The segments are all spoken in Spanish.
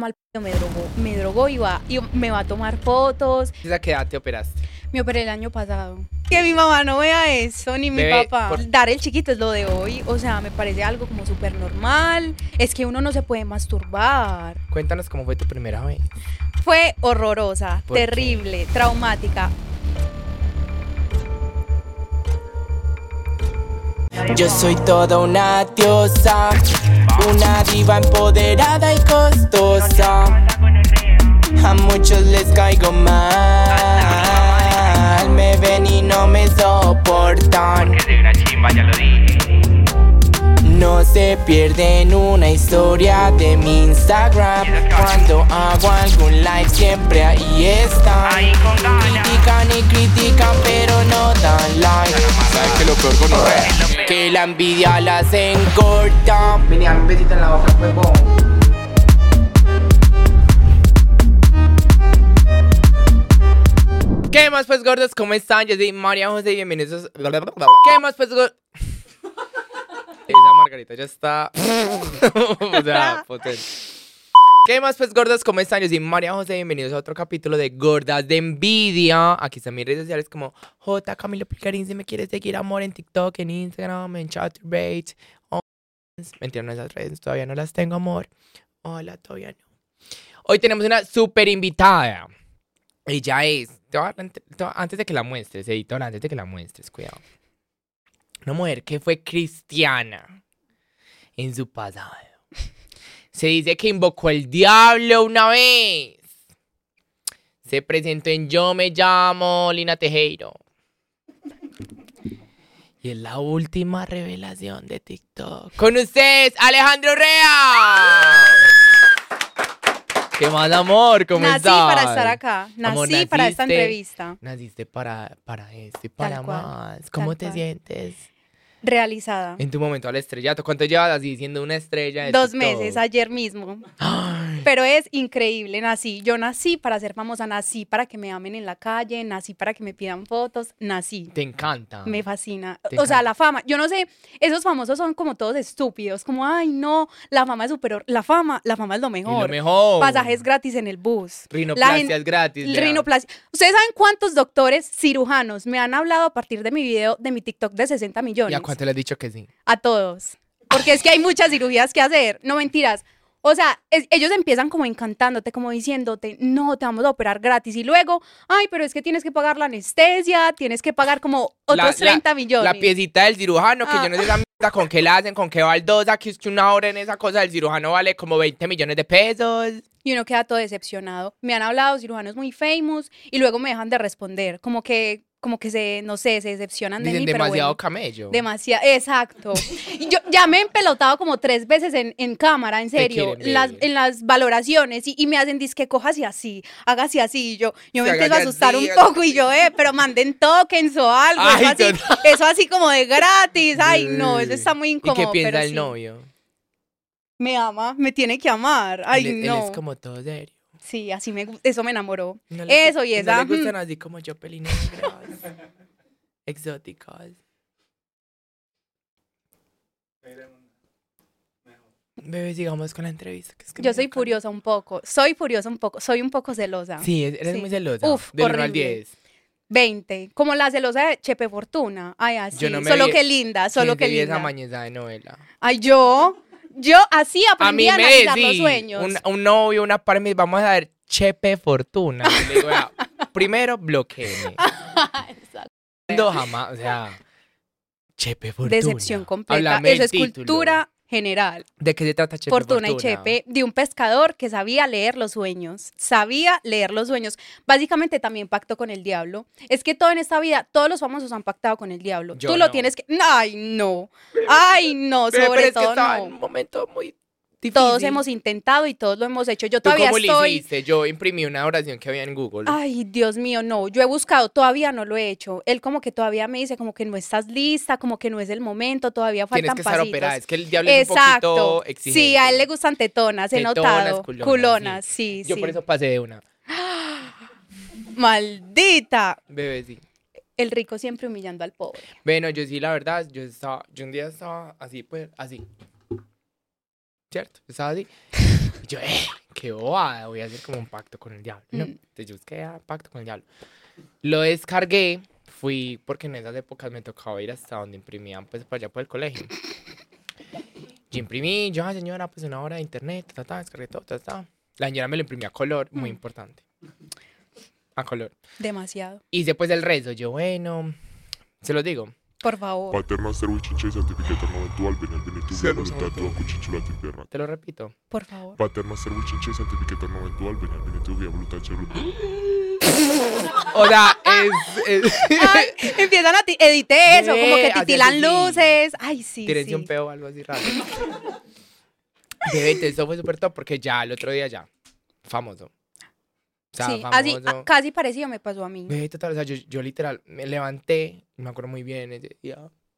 mal me drogó y me va a tomar fotos. ¿A qué edad te operaste? Me operé el año pasado. Que mi mamá no vea eso, ni mi papá. Dar el chiquito es lo de hoy, o sea, me parece algo como súper normal. Es que uno no se puede masturbar. Cuéntanos cómo fue tu primera vez. Fue horrorosa, terrible, traumática. Yo soy toda una diosa, una diva empoderada y costosa. A muchos les caigo mal, me ven y no me soportan. Porque soy una chimba, ya lo dije. No se pierden una historia de mi Instagram. Cuando hago algún live siempre ahí están. Ahí con ganas. Critican y critican pero no dan like. ¿Sabes qué lo peor con Que la envidia las engorda. Vení, dame un besito en la boca, huevón. ¿Qué más pues gordos? ¿Cómo están? Yo soy María José y bienvenidos. ¿Qué más pues gordos? Esa Margarita ya está. O sea, potente. ¿Qué más pues gordos? ¿Cómo están? Yo soy María José y bienvenidos a otro capítulo de Gordas de Envidia. Aquí están mis redes sociales como J. Camilo Picarín. Si me quieres seguir, amor, en TikTok, en Instagram, en Chaturbate. Mentira, no, esas redes todavía no las tengo, amor. Hola, todavía no. Hoy tenemos una súper invitada. Ella es, antes de que la muestres, editor, antes de que la muestres, cuidado. Una mujer que fue cristiana en su pasado. Se dice que invocó al diablo una vez. Se presentó en Yo me llamo Lina Tejero. Y es la última revelación de TikTok. Con ustedes, Alejandro Rea. ¿Qué más, amor? ¿Cómo estás? Nací para estar acá. Amor, Nací para esta entrevista. Naciste para esto y para Tal cual, más. ¿Cómo tal te cual. sientes? Realizada. En tu momento al estrellato. ¿Cuánto llevas así siendo una estrella de 2 TikTok? meses, ayer mismo. Ay, Pero es increíble, yo nací para ser famosa, nací para que me amen en la calle, nací para que me pidan fotos, nací. te encanta. Me fascina. Te O sea, encanta. la fama, yo no sé, esos famosos son como todos estúpidos, como, ay, no, la fama es superior, la fama es lo Y lo mejor. mejor. Pasajes gratis en el bus. Rinoplastias gratis. vea. Rinoplastia. ¿Ustedes saben cuántos doctores cirujanos me han hablado a partir de mi video, de mi TikTok de 60 millones? ¿Y a cuánto le has dicho que sí? A todos. Porque es que hay muchas cirugías que hacer. No, mentiras. O sea, ellos empiezan como encantándote, como diciéndote, no, te vamos a operar gratis. Y luego, ay, pero es que tienes que pagar la anestesia, tienes que pagar como otros 30 millones. La piecita del cirujano, que yo no sé esa mierda con qué la hacen, con qué baldosa, que es que una hora en esa cosa del cirujano vale como 20 millones de pesos. Y uno queda todo decepcionado. Me han hablado cirujanos muy famous y luego me dejan de responder. Como que no sé, se decepcionan de Dicen mí, pero demasiado bueno. camello. Demasiado, exacto. Y yo ya me he empelotado como 3 veces en cámara, en serio, quieren ver. en las valoraciones y me hacen disque cojas y así, hágase así, y yo me Se empiezo a haga asustar así, un poco y yo, pero manden tokens o algo, Ay, eso así como de gratis, ay no, eso está muy incómodo. ¿Y qué piensa pero el sí. novio? Me ama, me tiene que amar, ay él no. es como todo serio. Sí, así eso me enamoró. No le Eso y no esa. le gustan así como yo, pelinegras, exóticas. Bebé, sigamos con la entrevista. Que es que Yo me soy dio furiosa un poco, soy un poco celosa. Sí, eres Sí. muy celosa. Uf, Del 1 al horrible. 10. 20, como la celosa de Chepe Fortuna. Ay, así, Yo no me solo vi- que linda, solo que ¿Quién se vio esa linda. mañeza de novela? Ay, yo así A aprendí mí a me analizar los decís, sueños. un novio, una par, me dice, vamos a ver Chepe Fortuna. Y le digo, vea, primero bloqueeme. Exacto. No, jamás, o sea, Chepe Fortuna. Decepción completa. Háblame Eso del es título. cultura general. ¿De qué se trata Chepe Fortuna y Chepe, de un pescador que sabía leer los sueños. Sabía leer los sueños. Básicamente también pactó con el diablo. Es que todo en esta vida, todos los famosos han pactado con el diablo. Yo Tú lo no. tienes que. Ay, no. Ay, no, Pero sobre es que todo estaba no. en un momento muy difícil. Todos hemos intentado y todos lo hemos hecho. Yo ¿Tú todavía cómo lo estoy. hiciste? Yo imprimí una oración que había en Google. Ay, Dios mío, no. Yo he buscado, todavía no lo he hecho. Él como que todavía me dice como que no estás lista, como que no es el momento, todavía Tienes faltan que estar pasitos. operada. Es que el diablo es un poquito exigente. Sí, a él le gustan tetonas, he Tetonas, notado. culonas, Culonas, sí, Yo sí. por eso pasé de una. Maldita. Bebé, sí. El rico siempre humillando al pobre. Bueno, yo sí, la verdad, yo un día estaba así, pues, así. ¿Cierto? Yo estaba así. Y yo, qué bobada, voy a hacer como un pacto con el diablo. No, Mm. entonces yo busqué pacto con el diablo. Lo descargué, fui, porque en esas épocas me tocaba ir hasta donde imprimían, pues, para allá por el colegio. Yo imprimí, yo, señora, pues, una hora de internet, descargué todo, La señora me lo imprimía a color, muy importante. A color. Demasiado. Hice, pues, el rezo. Yo, bueno, se los digo. Por favor. Paterna servui cincei sanctificetur nomen tuam, veniat venituvi voluntas tua cucicula interna. Te lo repito. Por favor. Paterna servui cincei sanctificetur nomen tuam, veniat venituvi voluntas tua. O sea, es Ay, empiezan a edité eso, como que Así, titilan así. luces. Ay, sí, tírense sí. un peo o algo así raro. Bebé, entonces eso fue súper top porque ya el otro día ya, famoso. O sea, Sí, famoso. así, casi parecido me pasó a mí. Bebé, total, o sea, yo literal me levanté, me acuerdo muy bien ese día.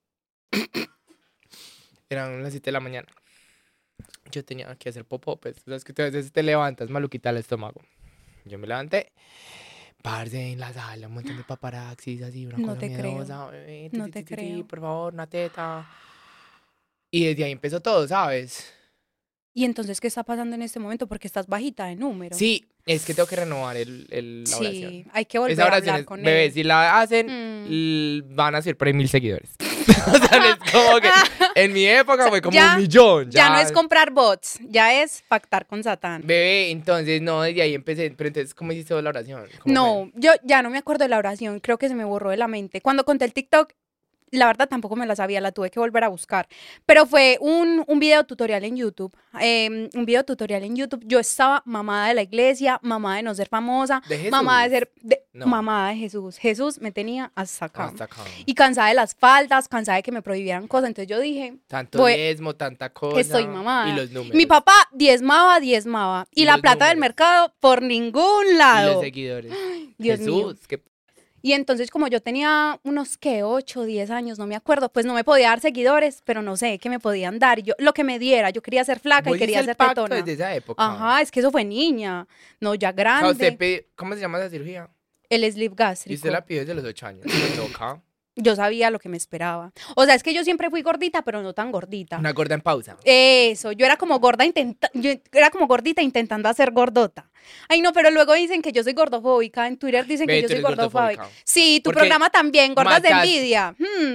Eran las 7 de la mañana. Yo tenía que hacer popó, pues, sabes que a veces te levantas maluquita el estómago. Yo me levanté, parce, en la sala, un montón de paparaxis, así, una No cosa te creo. miedosa, bebé, No te creo. por favor, una teta. Y desde ahí empezó todo, ¿sabes? ¿Y entonces qué está pasando en este momento? Porque estás bajita de número. Sí, es que tengo que renovar la oración. Sí, hay que volver Esa a oración hablar es, con bebé, él. si la hacen, van a ser por ahí 1000 seguidores. O sea, no es como que en mi época fue como ya- 1 millón. Ya no es comprar bots, ya es pactar con Satán. Bebé, entonces, no, desde ahí empecé. Pero entonces, ¿cómo hiciste vos la oración? ¿Cómo No, yo ya no me acuerdo de la oración, creo que se me borró de la mente. Cuando conté el TikTok, la verdad tampoco me la sabía, la tuve que volver a buscar. Pero fue un video tutorial en YouTube. Un video tutorial en YouTube. Yo estaba mamada de la iglesia, mamada de no ser famosa, ¿De Jesús? mamada de ser. No. Mamada de Jesús. Jesús me tenía hasta acá. Hasta acá. Y cansada de las faldas, cansada de que me prohibieran cosas. Entonces yo dije, Tanto voy- diezmo, tanta cosa. que estoy mamada. Y los números. mi papá diezmaba. Y Y la los plata del números. mercado por ningún Y los lado. seguidores. Dios Jesús, mío. qué Y entonces como yo tenía unos, ¿qué? 8, 10 años, no me acuerdo, pues no me podía dar seguidores, pero no sé qué me podían dar. Y yo, lo que me diera, yo quería ser flaca y ¿Vos quería hiciste ser el pacto tetona. desde esa época? Ajá, es que eso fue niña, no, ya O sea, grande. usted ¿cómo se llama esa cirugía? El sleep Y gástrico. usted la pidió desde los 8 años. Me toca. Yo sabía lo que me esperaba. O sea, es que yo siempre fui gordita, pero no tan gordita. Una gorda en pausa. Eso, yo era como gordita intentando hacer gordota. Ay, no, pero luego dicen que yo soy gordofóbica. En Twitter dicen Ve, que yo tú soy eres gordofóbica. gordofóbica. Sí, tu Porque programa también, gordas de matas- envidia.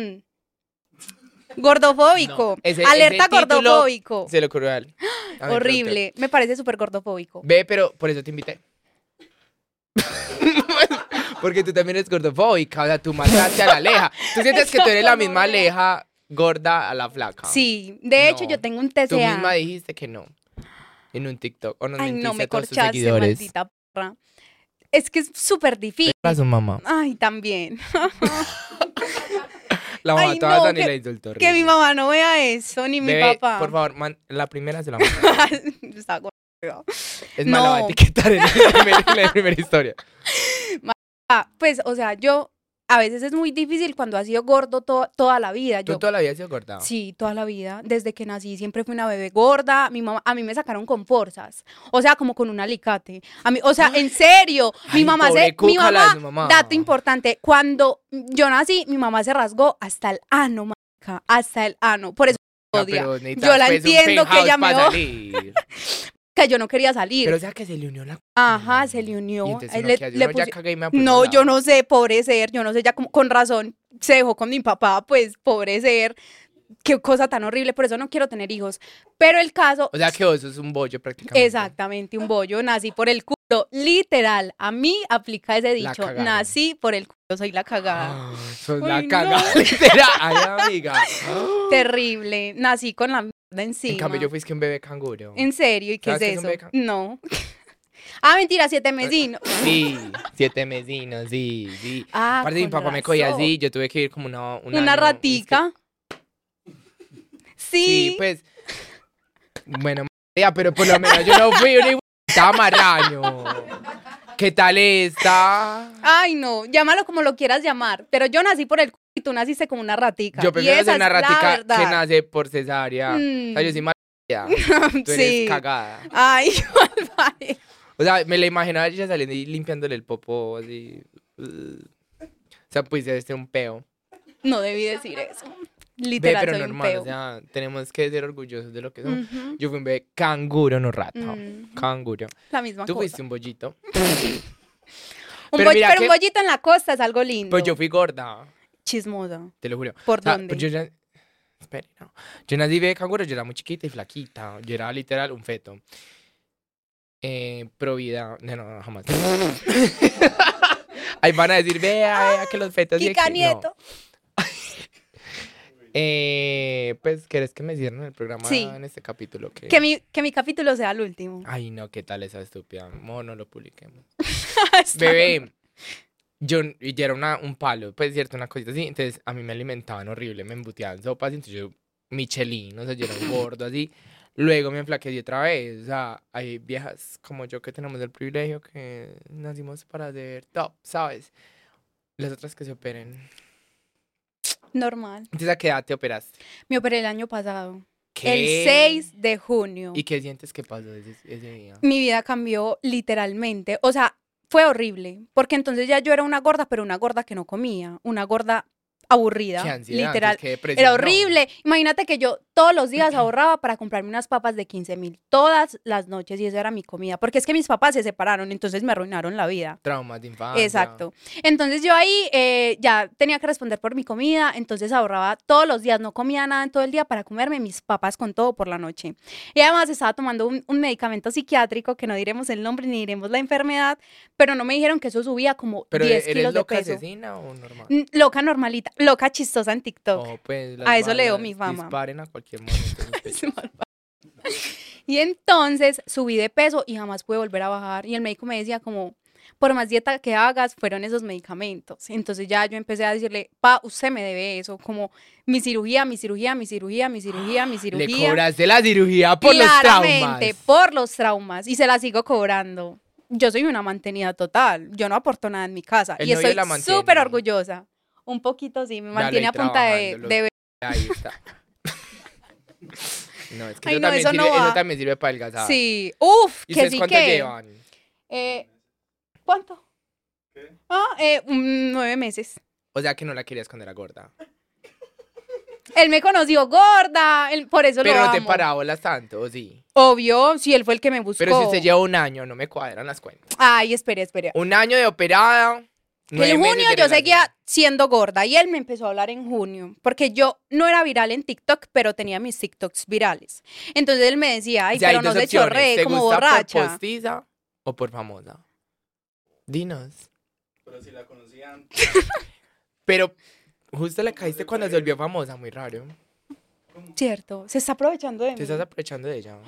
Gordofóbico. No, ese Alerta título gordofóbico. Se lo ocurrió a él. A mí, Horrible. Me parece súper gordofóbico. Ve, pero por eso te invité. Porque tú también eres gordofóbica, o sea, tú mataste a la Aleja. Tú sientes que tú eres la misma Aleja gorda a la flaca. Sí, de hecho No, yo tengo un Tú TCA. misma dijiste que no. En un TikTok. O nos Ay, no, mentiste me a todos tus corchaste, seguidores. maldita perra. Es que es súper difícil. A su mamá. Ay, también. La Ay, mató no, a Dani y que- le insultó. Que mi mamá no vea eso, ni mi Bebé, papá. por favor, la primera se la manda. Está gorda. Es más, la va a No. etiquetar en la primera historia. Pues, o sea, yo a veces es muy difícil cuando has sido gordo toda la vida. ¿Tú Yo, toda la vida has sido gorda? sí, toda la vida. Desde que nací siempre fui una bebé gorda. Mi mamá, a mí me sacaron con forzas. O sea, como con un alicate. A mí, o sea, en serio. Mi Ay, mamá pobre mi cuca la de mamá, su mamá. dato importante, cuando yo nací, mi mamá se rasgó hasta el ano, marica, hasta el ano. Por eso me No, odia. pero Yo necesitas, la pues, un entiendo que penthouse ella me pa' odia. salir. Que yo no quería salir. Pero o sea que se le unió la... Ajá, se le unió. Y entonces Él uno qué hace, uno ya pusi- caga y me va por No, otro yo lado. no sé, pobre ser, yo no sé, ya como, con razón se dejó con mi papá, pues pobre ser, qué cosa tan horrible, por eso no quiero tener hijos. Pero el caso, O sea que vos sos un bollo prácticamente. exactamente, un bollo, nací por el culo, literal, a mí aplica ese La dicho, cagaron. nací por el culo, soy la cagada. Ah, sos Ay, la no. cagada, literal. Ay, amiga. Terrible, nací con la mierda encima. En cambio, yo fui que un bebé canguro. ¿En serio? ¿Y qué es ¿Sabes qué es un eso? beca? No. Ah, mentira, 7 mesinos. Sí, 7 mesinos, sí. Ah, Aparte, mi con papá me cogía razón. así, yo tuve que ir como un Una año, ratica. Sí. Sí, pues. Bueno, ya, pero por lo menos yo no fui una estaba marraño. ¿Qué tal está? Ay, no, llámalo como lo quieras llamar, pero yo nací por el culo y tú naciste como una ratica. Yo y prefiero esa ser una es la ratica verdad. que nace por cesárea. Mm. O sea, yo soy marrilla. Tú eres Sí. cagada. Ay, vale. O sea, me la imaginaba ella saliendo y limpiándole el popó así. O sea, pues este un peo. No debí decir eso. Literal, pero soy un normal, peo. o sea, tenemos que ser orgullosos de lo que somos. Ujú. Yo fui un bebé canguro, no rata. Mm. Canguro. La misma Tú cosa. fuiste un bollito. Un pero mira pero que- un bollito en la costa es algo lindo. Pues yo fui gorda, Chismosa. te lo juro. ¿Por O sea, dónde? pues yo ya... Espere, no. Yo nací de canguro, yo era muy chiquita y flaquita. Yo era literal un feto. Pro vida. No, jamás. Ahí van a decir, vea que los fetos... sí Kika exi-". No. Nieto. Pues, ¿querés que me cierren el programa Sí. en este capítulo? Que mi capítulo sea el último. Ay, no, ¿qué tal esa estúpida? No lo publiquemos. Está Bebé, yo era un palo, pues cierto, una cosita así. Entonces, a mí me alimentaban horrible, me embuteaban sopas. Entonces, yo, Michelin, o sea, yo era un gordo así. Luego me enflaquecí otra vez. O sea, hay viejas como yo que tenemos el privilegio que nacimos para ser top, ¿sabes? Las otras que se operen. normal. Entonces, ¿a qué edad te operaste? Me operé el año pasado. ¿Qué? El 6 de junio. ¿Y qué sientes que pasó ese día? Mi vida cambió literalmente. O sea, fue horrible. Porque entonces ya yo era una gorda, pero una gorda que no comía. Una gorda aburrida. Qué ansiedad, literal. entonces, qué depresión, Era no. horrible. Imagínate que yo todos los días ahorraba para comprarme unas papas de 15.000 todas las noches y esa era mi comida. Porque es que mis papás se separaron, entonces me arruinaron la vida. Traumas de infancia. Exacto. Entonces yo ahí ya tenía que responder por mi comida, entonces ahorraba todos los días, no comía nada en todo el día para comerme mis papas con todo por la noche. Y además estaba tomando un medicamento psiquiátrico, que no diremos el nombre ni diremos la enfermedad, pero no me dijeron que eso subía como ¿Pero 10 eres kilos de loca peso. asesina o normal? Loca normalita, loca chistosa en TikTok. Oh, pues, las A eso le dio balas mi fama. Disparen a cualquier momento. sospechoso. Y entonces subí de peso y jamás pude volver a bajar. Y el médico me decía como, por más dieta que hagas, fueron esos medicamentos. Entonces ya yo empecé a decirle, usted me debe eso, como mi cirugía, mi cirugía, mi cirugía, mi cirugía, mi Le cirugía. cobraste la cirugía por los Claramente, traumas. por los traumas. Y se la sigo cobrando. Yo soy una mantenida total. Yo no aporto nada en mi casa. El Y novio estoy la mantiene. súper orgullosa. Un poquito sí, me Dale, mantiene ahí a punta de, trabajándolo. de Ahí está. No, es que Ay, eso, no, también eso no sirve, va. eso también sirve para adelgazar. Sí, ¿Y que ustedes sí cuánto que. llevan? ¿Cuánto? 9 meses. O sea que no la querías cuando era gorda. Él me conoció gorda, por eso Pero lo no te amo. parabolas tanto, ¿o sí? Obvio, si él fue el que me buscó. Pero si usted lleva un año, no me cuadran las cuentas. Ay, espere. Un año de operada. 9 En meses junio de yo relación. seguía siendo gorda y él me empezó a hablar en junio, porque yo no era viral en TikTok, pero tenía mis TikToks virales. Entonces él me decía, ay, O sea, hay pero no dos se opciones. chorree, ¿Te como gusta borracha. por postiza o por famosa? Dinos. Pero si la conocían. Pero justo le caíste cuando se volvió famosa, muy raro. Cierto, se está aprovechando de mí. Te estás aprovechando de ella.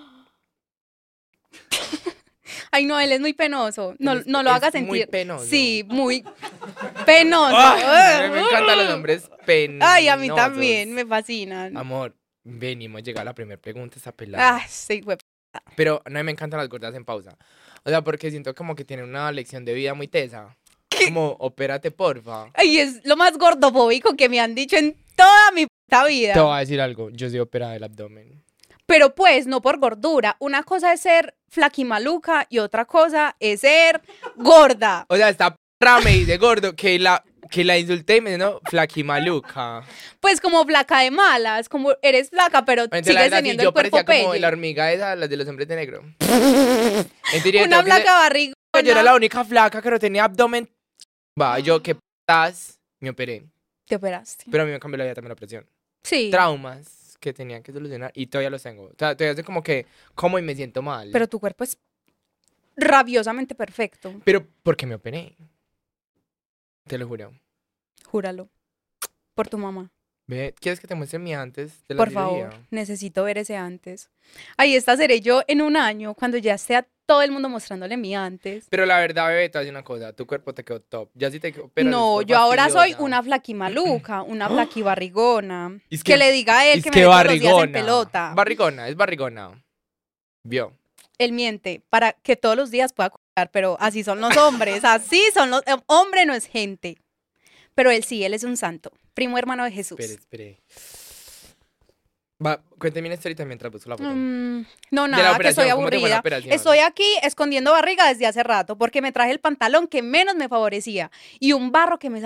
Ay, no, él es muy penoso. No, Él es- no lo es haga muy sentir. penoso. Sí, muy penoso. A mí me encantan los hombres penosos. Ay, a mí también, me fascinan. Amor, venimos a llegar a la primera pregunta, esta pelada. Ay, sí, güey. Pero no me encantan las gordas en pausa. O sea, porque siento como que tienen una lección de vida muy tesa. Como, opérate, porfa. Ay, es lo más gordofóbico que me han dicho en toda mi puta vida. Te voy a decir algo. Yo soy operada del abdomen. Pero pues, no por gordura. Una cosa es ser flaquimaluca y otra cosa es ser gorda. O sea, esta perra me dice gordo que la insulté y me dice, no, flaquimaluca. Pues como flaca de malas, como eres flaca, pero Entonces, la sigues verdad, sí, teniendo yo el cuerpo parecía como pelle. la hormiga esa, las de los hombres de negro. Mentira, Una flaca barrigona. yo era la única flaca que no tenía abdomen. Va, yo, ¿qué p***as? Me operé. Te operaste. Pero a mí me cambió la vida también la operación. Sí. Traumas que tenía que solucionar y todavía los tengo. O sea, todavía estoy como que como y me siento mal. Pero tu cuerpo es rabiosamente perfecto. Pero, ¿por qué me operé? Te lo juro. Júralo. Por tu mamá. Ve, ¿quieres que te muestre mi antes de la Por cirugía? favor, necesito ver ese antes. Ahí esta seré yo en un año, cuando ya esté a todo el mundo mostrándole mi antes. Pero la verdad, bebé, te voy a decir una cosa. Tu cuerpo te quedó top. Ya si te operas No, después yo ahora soy fastidiosa. una flaquimaluca, una flaquibarrigona. Es Que le diga a él es que me ve todos los días en barrigona. pelota. Barrigona, es barrigona. Vio. Él miente para que todos los días pueda cuidar, pero así son los hombres, así son los... Hombre no es gente. Pero él sí, él es un santo, primo hermano de Jesús. Espere. Va, cuéntame una historia mientras busco la foto. No, De la nada, que operación, estoy ¿cómo te fue la aburrida. operación? Estoy aquí escondiendo barriga desde hace rato porque me traje el pantalón que menos me favorecía y un barro que me salió más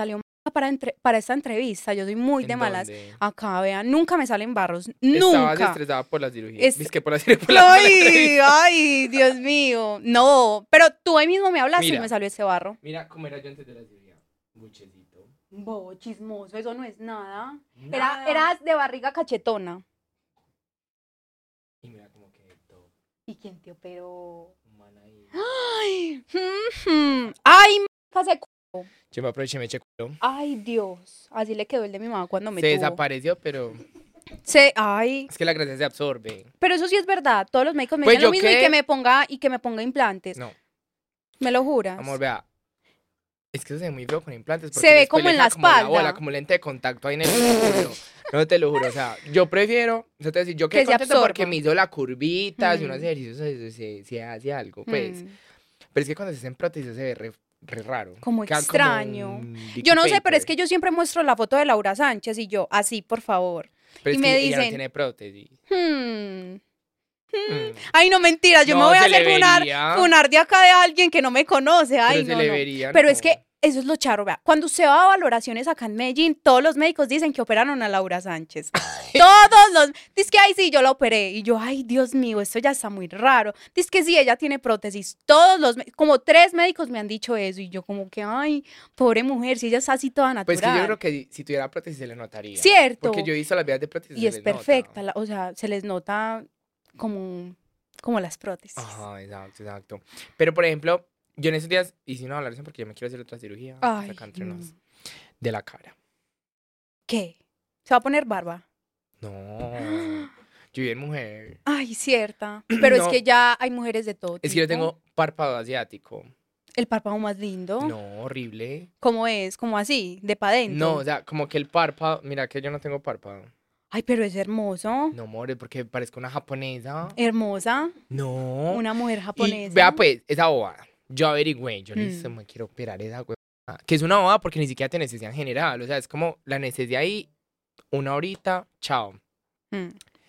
para esta entrevista. Yo soy muy ¿En de malas. dónde? Acá, vean, nunca me salen barros. Estabas Nunca. estresada por la cirugía. Es- Es que por la cirugía. Por la Ay, entrevista. ay, Dios mío. No, pero tú ahí mismo me hablaste y Mira. me salió ese barro. Mira cómo era yo antes de la cirugía. Buchecito. Bobo, chismoso, eso no es nada. Nada. Eras de barriga cachetona. Y mira cómo quedé todo. ¿Y quién te operó? Man ahí. Ay, ay, marica, Yo me aproveché y me eché culo. ay, Dios. Así le quedó el de mi mamá cuando me Se tuvo. desapareció, pero Ay, es que la grasa se absorbe. pero eso sí es verdad. Todos los médicos me Pues dicen lo yo mismo qué- y que me ponga implantes. No, ¿Me lo juras? amor, vea. Es que eso se ve muy feo con implantes. Se porque ve después como le en queda la como espalda. bola, como lente de contacto ahí en el culo. No te lo juro, o sea, yo prefiero, o sea, yo quedé Que se contento porque absorba. me hizo la curvita, y Mm. unos ejercicios, se hace algo, pues. Mm. Pero es que cuando se hacen prótesis se ve re raro. Como Queda extraño. un Dicky Yo no sé, pero es Paper. que yo siempre muestro la foto de Laura Sánchez y yo, así, por favor. Pero y es me que ella no dicen- tiene prótesis. Hmm. Mm. Ay, no, mentira, yo No, me voy a se le hacer vería. funar de acá de alguien que no me conoce. Ay, Pero se no, le no. vería, Pero no. es que eso es lo charro, vea. Cuando usted va a valoraciones acá en Medellín, todos los médicos dicen que operaron a Laura Sánchez. Todos los... Dice que, ay, sí, yo la operé. Y yo, ay, Dios mío, esto ya está muy raro. Dice que sí, ella tiene prótesis. Todos los... Como 3 médicos me han dicho eso. Y yo como que, ay, pobre mujer, si ella está así toda natural. Pues que yo creo que si tuviera prótesis se le notaría. Cierto. Porque yo he visto las vías de prótesis. Y se es les nota. perfecta, o sea, se les nota como las prótesis. Ajá, exacto, exacto. Pero, por ejemplo, yo en esos días hice una valoración porque yo me quiero hacer otra cirugía. Ay, Acá entre nos, no. de la cara. ¿Qué? ¿Se va a poner barba? No. Yo bien mujer. Ay, cierta. Pero es No. que ya hay mujeres de todo Es que yo tipo. tengo párpado asiático. El párpado más lindo. No, horrible. ¿Cómo es? ¿Como así? ¿De pa' dentro? No, o sea, como que el párpado. Mira que yo no tengo párpado. Ay, pero es hermoso. No, more, porque parezco una japonesa. Hermosa. No. Una mujer Y japonesa. vea, pues, esa bobada. Yo averigüé, yo Mm. listo, me quiero operar esa huevada. Que es una bobada porque ni siquiera te anestesia en general. O sea, es como la anestesia ahí, una horita, chao. Mm.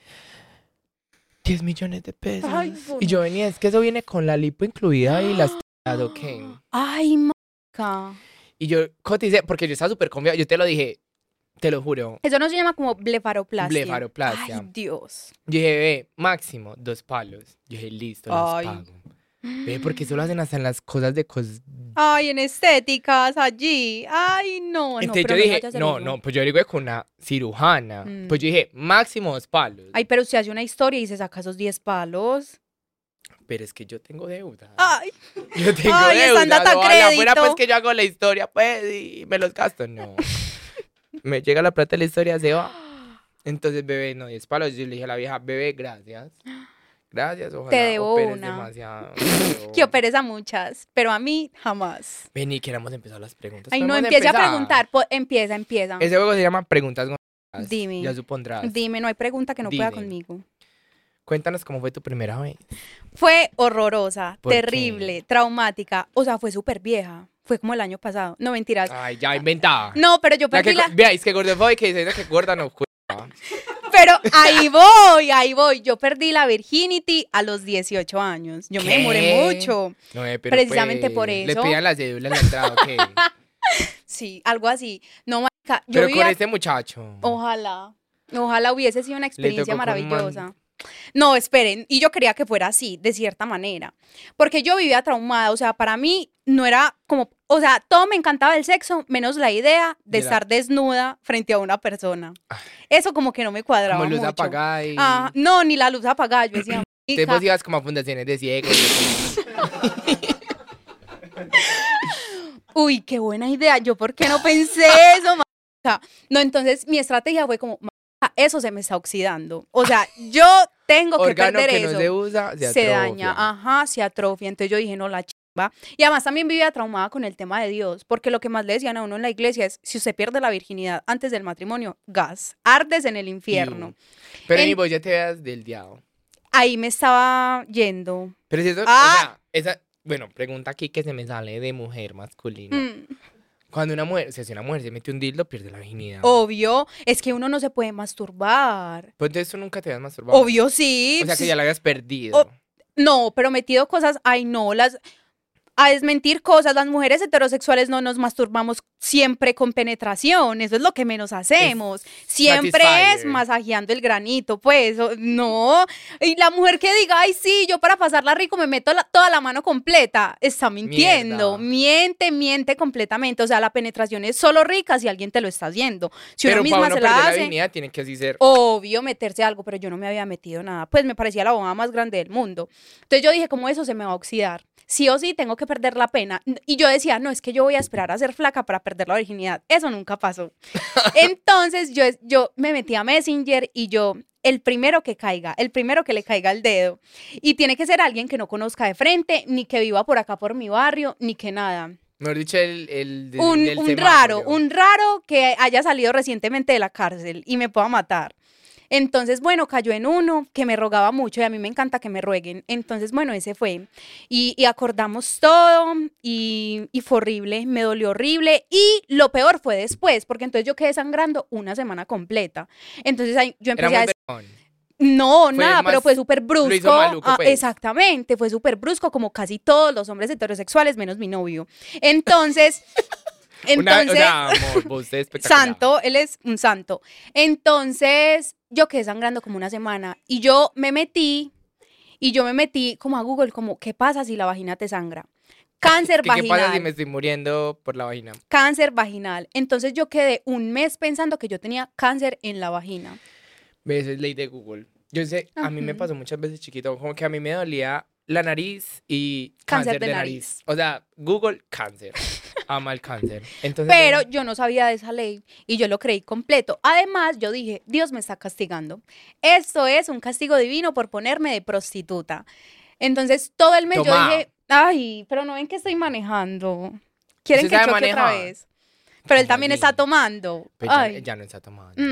10 millones de pesos. Ay, Y yo venía, es que eso viene con la lipo incluida y las t***as, ok. Ay, maca. Y yo coticé, porque yo estaba súper confiado, yo te lo dije, te lo juro. Eso no se llama como blefaroplastia. Blefaroplastia. Ay, Dios. Yo dije, ve, máximo 2 palos. Yo dije, listo, Ay. los pago. Ve, porque eso lo hacen hasta en las cosas de cosas. Ay, en estéticas, allí. Ay, no, no, Entonces pero yo no dije, vaya a hacer no, eso. no, pues yo averigüé con una cirujana. Mm. Pues yo dije, máximo 2 palos. Ay, pero usted hace una historia y se saca esos 10 palos. Pero es que yo tengo deuda. Ay, Yo tengo Ay, deuda. están data Ojalá fuera crédito. pues que yo hago la historia, pues, y me los gasto. No. Me llega la plata de la historia, se va. Entonces, bebé, no, 10 palos. Yo le dije a la vieja, bebé, gracias. Gracias, ojalá debo operes una. demasiado. que operes a muchas, pero a mí jamás. Vení, queremos empezar las preguntas. Ay, no, ¿Podemos empiece a empezar? preguntar. Empieza. Ese juego se llama Preguntas González. Dime. Ya supondrás. Dime, no hay pregunta que no pueda Dime. conmigo. Cuéntanos cómo fue tu primera vez. Fue horrorosa, ¿Por qué? terrible, traumática. O sea, fue súper vieja. Fue como el año pasado. No, mentiras. Ay, ya inventaba. No, pero yo La perdí que, la... Vea, es que gordofóbica dice que gorda no cuenta. Pero ahí voy, ahí voy. Yo perdí la virginity a los 18 años. Yo me ¿Qué? demoré mucho. No, pero Precisamente pues, por Le eso. pedían la cédula en la entrada, ok. Sí, algo así. No, marica, yo Pero vivía... con este muchacho. Ojalá. Ojalá hubiese sido una experiencia tocó con un man. maravillosa. No, esperen, y yo quería que fuera así, de cierta manera, porque yo vivía traumada, o sea, para mí no era como, o sea, todo me encantaba el sexo, menos la idea de De la- estar desnuda frente a una persona. Eso como que no me cuadraba Como luz mucho. apagada y... Ah, no, ni la luz apagada, yo decía, Te "Marica". ibas como a fundaciones de ciegos. Uy, qué buena idea, yo por qué no pensé eso, marica? No, entonces mi estrategia fue como, marica, eso se me está oxidando, o sea, yo tengo que Órgano perder que eso. no se usa, se Se atrofia. daña, ajá, se atrofia. Entonces yo dije, no, la chimba. Y además también vivía traumada con el tema de Dios, porque lo que más le decían a uno en la iglesia es, si usted pierde la virginidad antes del matrimonio, gas, ardes en el infierno. Pero En- ni vos ya te veas del diablo. Ahí me estaba yendo. Pero si eso, Ah. o sea, esa... Bueno, pregunta aquí que se me sale de mujer masculina. Mm, Cuando una mujer, o sea, si una mujer se mete un dildo, pierde la virginidad. obvio, es que uno no se puede masturbar. Pues entonces tú nunca te habías masturbado. Obvio, sí. O sea, que ya la habías perdido. Oh, no, pero metido cosas, ay no, las... a desmentir cosas. Las mujeres heterosexuales no nos masturbamos siempre con penetración, eso es lo que menos hacemos. Siempre satisfier. es masajeando el granito, pues, no. Y la mujer que diga, ay, sí, yo para pasarla rico me meto toda la mano completa, está mintiendo. Miente completamente. O sea, la penetración es solo rica si alguien te lo está haciendo. Si Pero uno para misma uno se perder la la hace, virginidad tiene que así ser. obvio meterse algo, pero yo no me había metido nada. Pues me parecía la bomba más grande del mundo. Entonces yo dije, ¿cómo eso se me va a oxidar? Sí o sí tengo que perder la pena. Y yo decía, no, es que yo voy a esperar a ser flaca para perder la virginidad. Eso nunca pasó. Entonces yo me metí a Messenger y yo, el primero que caiga, el primero que le caiga el dedo. Y tiene que ser alguien que no conozca de frente, ni que viva por acá por mi barrio, ni que nada. Mejor dicho, del Un semáforo. raro que haya salido recientemente de la cárcel y me pueda matar. Entonces, bueno, cayó en uno que me rogaba mucho y a mí me encanta que me rueguen. Entonces, bueno, ese fue. Y acordamos todo y fue horrible, me dolió horrible. Y lo peor fue después, porque entonces yo quedé sangrando una semana completa. Entonces ahí yo Era empecé a muy decir, vergón. no, Fue nada, pero más- fue súper brusco. lo hizo maluco, pues. Exactamente, fue súper brusco, como casi todos los hombres heterosexuales, menos mi novio. Entonces, O sea, amor, vos es espectacular. santo, él es un santo. Entonces, yo quedé sangrando como una semana y yo me metí como a Google, como, ¿qué pasa si la vagina te sangra? Cáncer ¿Qué vaginal. pasa si me estoy muriendo por la vagina? Cáncer vaginal. Entonces yo quedé un mes pensando que yo tenía cáncer en la vagina. ¿Ves? Es ley de Google. Yo sé, a mí me Ujú. pasó muchas veces chiquito, como que a mí me dolía la nariz y Cáncer cáncer de de nariz. nariz. O sea, Google, cáncer. Ama el cáncer. Entonces, Pero bueno, yo no sabía de esa ley y yo lo creí completo. Además, yo dije, Dios me está castigando. Esto es un castigo divino por ponerme de prostituta. Entonces, todo el mes yo Toma. dije, ay, pero no ven que estoy manejando. ¿Quieren ¿Usted que sabe choque otra manejar? vez? Pero él ¿Cómo también así? está tomando. pues ya, Ay. ya no está tomando.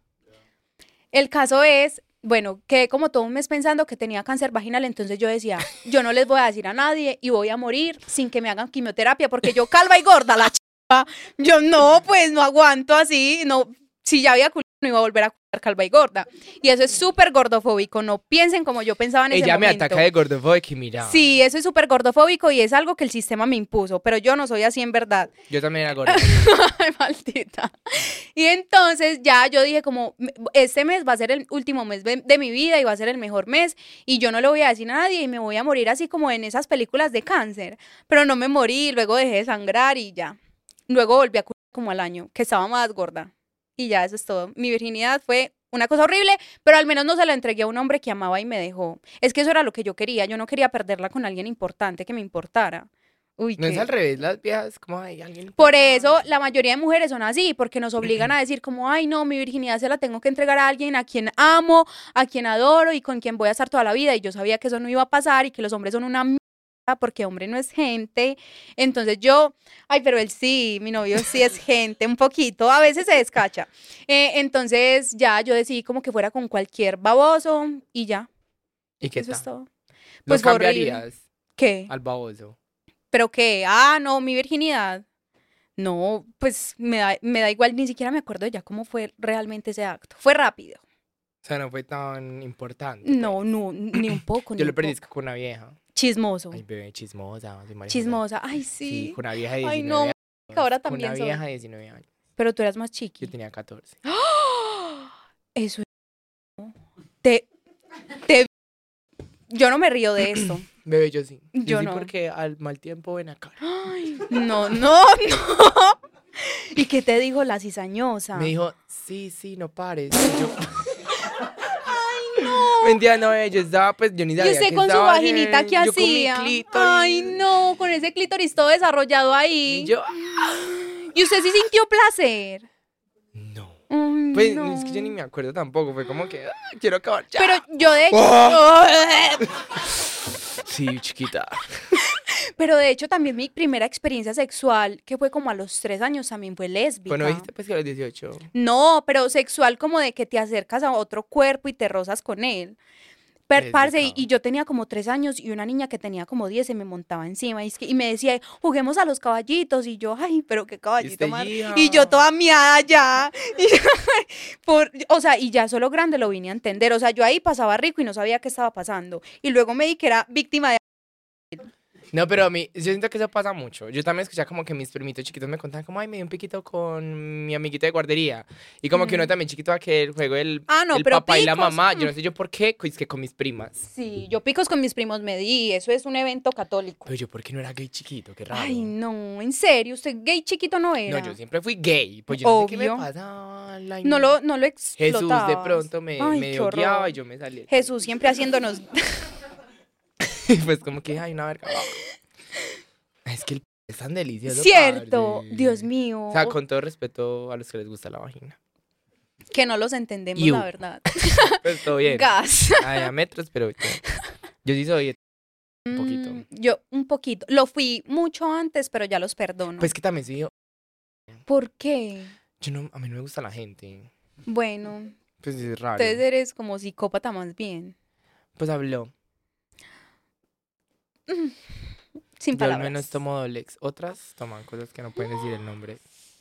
El caso es, bueno, que como todo un mes pensando que tenía cáncer vaginal, entonces yo decía, yo no les voy a decir a nadie y voy a morir sin que me hagan quimioterapia porque yo calva y gorda, la chica. Yo no, pues no aguanto así, no, si ya había culiado no iba a volver a culiar calva y gorda. Y eso es súper gordofóbico, no piensen como yo pensaba en ese Ella me momento. ataca de gordofóbico y mira. Sí, eso es súper gordofóbico y es algo que el sistema me impuso, pero yo no soy así en verdad. Yo también era gorda. Ay, maldita. Y entonces ya yo dije como, este mes va a ser el último mes de mi vida y va a ser el mejor mes y yo no le voy a decir a nadie y me voy a morir así como en esas películas de cáncer. Pero no me morí, luego dejé de sangrar y ya. Luego volví a curar como al año, que estaba más gorda. Y ya, eso es todo. Mi virginidad fue una cosa horrible, pero al menos no se la entregué a un hombre que amaba y me dejó. Es que eso era lo que yo quería. Yo no quería perderla con alguien importante que me importara. Uy, No es qué- al revés, las viejas, como hay alguien. Por eso la mayoría de mujeres son así, porque nos obligan a decir como, ay no, mi virginidad se la tengo que entregar a alguien a quien amo, a quien adoro y con quien voy a estar toda la vida. Y yo sabía que eso no iba a pasar y que los hombres son una mierda porque hombre no es gente. Entonces yo, ay, pero él sí, mi novio sí es gente, un poquito, a veces se descacha. Entonces ya yo decidí como que fuera con cualquier baboso y ya, ¿Y qué eso es tal? todo. ¿Lo Pues fue horrible. cambiarías ¿Qué? al baboso? ¿Pero qué? Ah, no, mi virginidad. No, pues me da igual, ni siquiera me acuerdo ya cómo fue realmente ese acto. Fue rápido. O sea, no fue tan importante. No, pues. no, ni un poco. ni Yo lo un perdí poco. con una vieja. Chismoso. Ay, bebé, chismosa. soy mariposa. Chismosa. Ay, Sí, sí. con una vieja de 19 Ay, no, años. que ahora Con también una soy. vieja de 19 años. Pero tú eras más Yo chiqui. tenía 14. Eso es. Te. Yo no me río de esto. Bebé, yo sí. Yo sí no. porque al mal tiempo ven acá. Ay, no, no, no. ¿Y qué te dijo la cizañosa? Me dijo, sí, no pares. Y yo... Ay, no. Mentira, no, yo estaba, pues, yo ni ¿Y sabía usted que con su estaba vaginita bien. qué Yo con mi hacía? clítoris. Ay, no, con ese clítoris todo desarrollado ahí. Y yo, ¿Y usted sí sintió placer? no. Ay, Pues, no. es que yo ni me acuerdo tampoco. Fue como que, quiero acabar ya. Pero yo de hecho, Sí, chiquita. pero de hecho también mi primera experiencia sexual, que fue como a los 3 años, también fue lésbica. Bueno, dijiste pues que a los 18. No, pero sexual como de que te acercas a otro cuerpo y te rozas con él. Parce, Lésbica. y yo tenía como 3 años y una niña que tenía como 10 se me montaba encima y me decía, juguemos a los caballitos. Y yo, ay, pero qué caballito usted, más. hija. Y yo toda miada ya. O sea, y ya solo grande lo vine a entender. O sea, yo ahí pasaba rico y no sabía qué estaba pasando. Y luego me di que era víctima de... No, pero a mí, yo siento que eso pasa mucho. Yo también escuchaba como que mis primitos chiquitos me contaban como, ay, me dio un piquito con mi amiguita de guardería. Y como que uno también chiquito a que el juego el pero papá y la picos, mamá. Yo no sé yo por qué, es que con mis primas. Sí, yo picos con mis primos me di, eso es un evento católico. Pero yo, ¿por qué no era gay chiquito? Qué raro. Ay, no, en serio, usted gay chiquito no era. No, yo siempre fui gay. Pues yo no sé qué me Obvio. pasaba. No lo Jesús explotabas. de pronto me Ay, qué odiaba horror. y yo me salí. Jesús siempre haciéndonos... Pues como que, ay, una verga. Es que el es tan delicioso. Cierto, parce. Dios mío. O sea, con todo respeto a los que les gusta la vagina. Que no los entendemos, Iu. la verdad. Pues todo bien. Gas. Ay, a metros, pero yo sí soy un poquito. Yo un poquito. Lo fui mucho antes, pero ya los perdono. Pues que también soy yo. ¿Por qué? A mí no me gusta la gente. Bueno, Pues es raro. entonces eres como psicópata más bien. Pues habló. Sin Yo al palabras. menos tomo Dolex. Otras toman cosas que no pueden decir el nombre.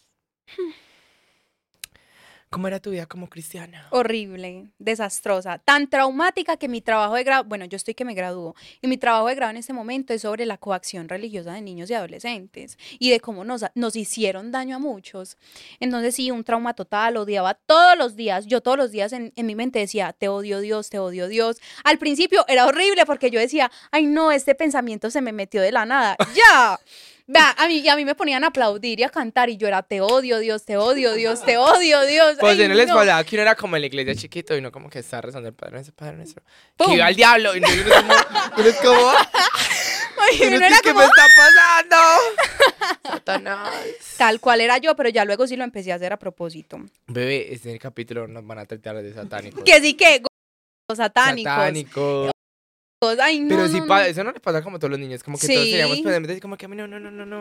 ¿Cómo era tu vida como cristiana? Horrible, desastrosa, tan traumática que mi trabajo de grado, bueno, yo estoy que me gradúo, y mi trabajo de grado en este momento es sobre la coacción religiosa de niños y adolescentes y de cómo nos hicieron daño a muchos. Entonces sí, un trauma total, odiaba todos los días, yo todos los días en mi mente decía, te odio Dios, te odio Dios. Al principio era horrible porque yo decía, ay no, este pensamiento se me metió de la nada, ya. Vea, a mí me ponían a aplaudir y a cantar y yo era, te odio Dios, te odio Dios, te odio Dios. Pues Ay, no les no. pasaba que uno era como en la iglesia chiquito y uno como que está rezando el Padre Nuestro, Padre Nuestro. ¡Pum! Que iba al diablo. Y uno es como, Ay, uno uno es era ¿qué como- me está pasando? Satanás. Tal cual era yo, pero ya luego sí lo empecé a hacer a propósito. Bebé, este el capítulo nos van a tratar de satánicos. Que sí que los satánicos. Satánicos. Ay, no, Pero sí, no, no. eso no le pasa como a todos los niños, como que todos Sí. seríamos pendientes, como que a mí no,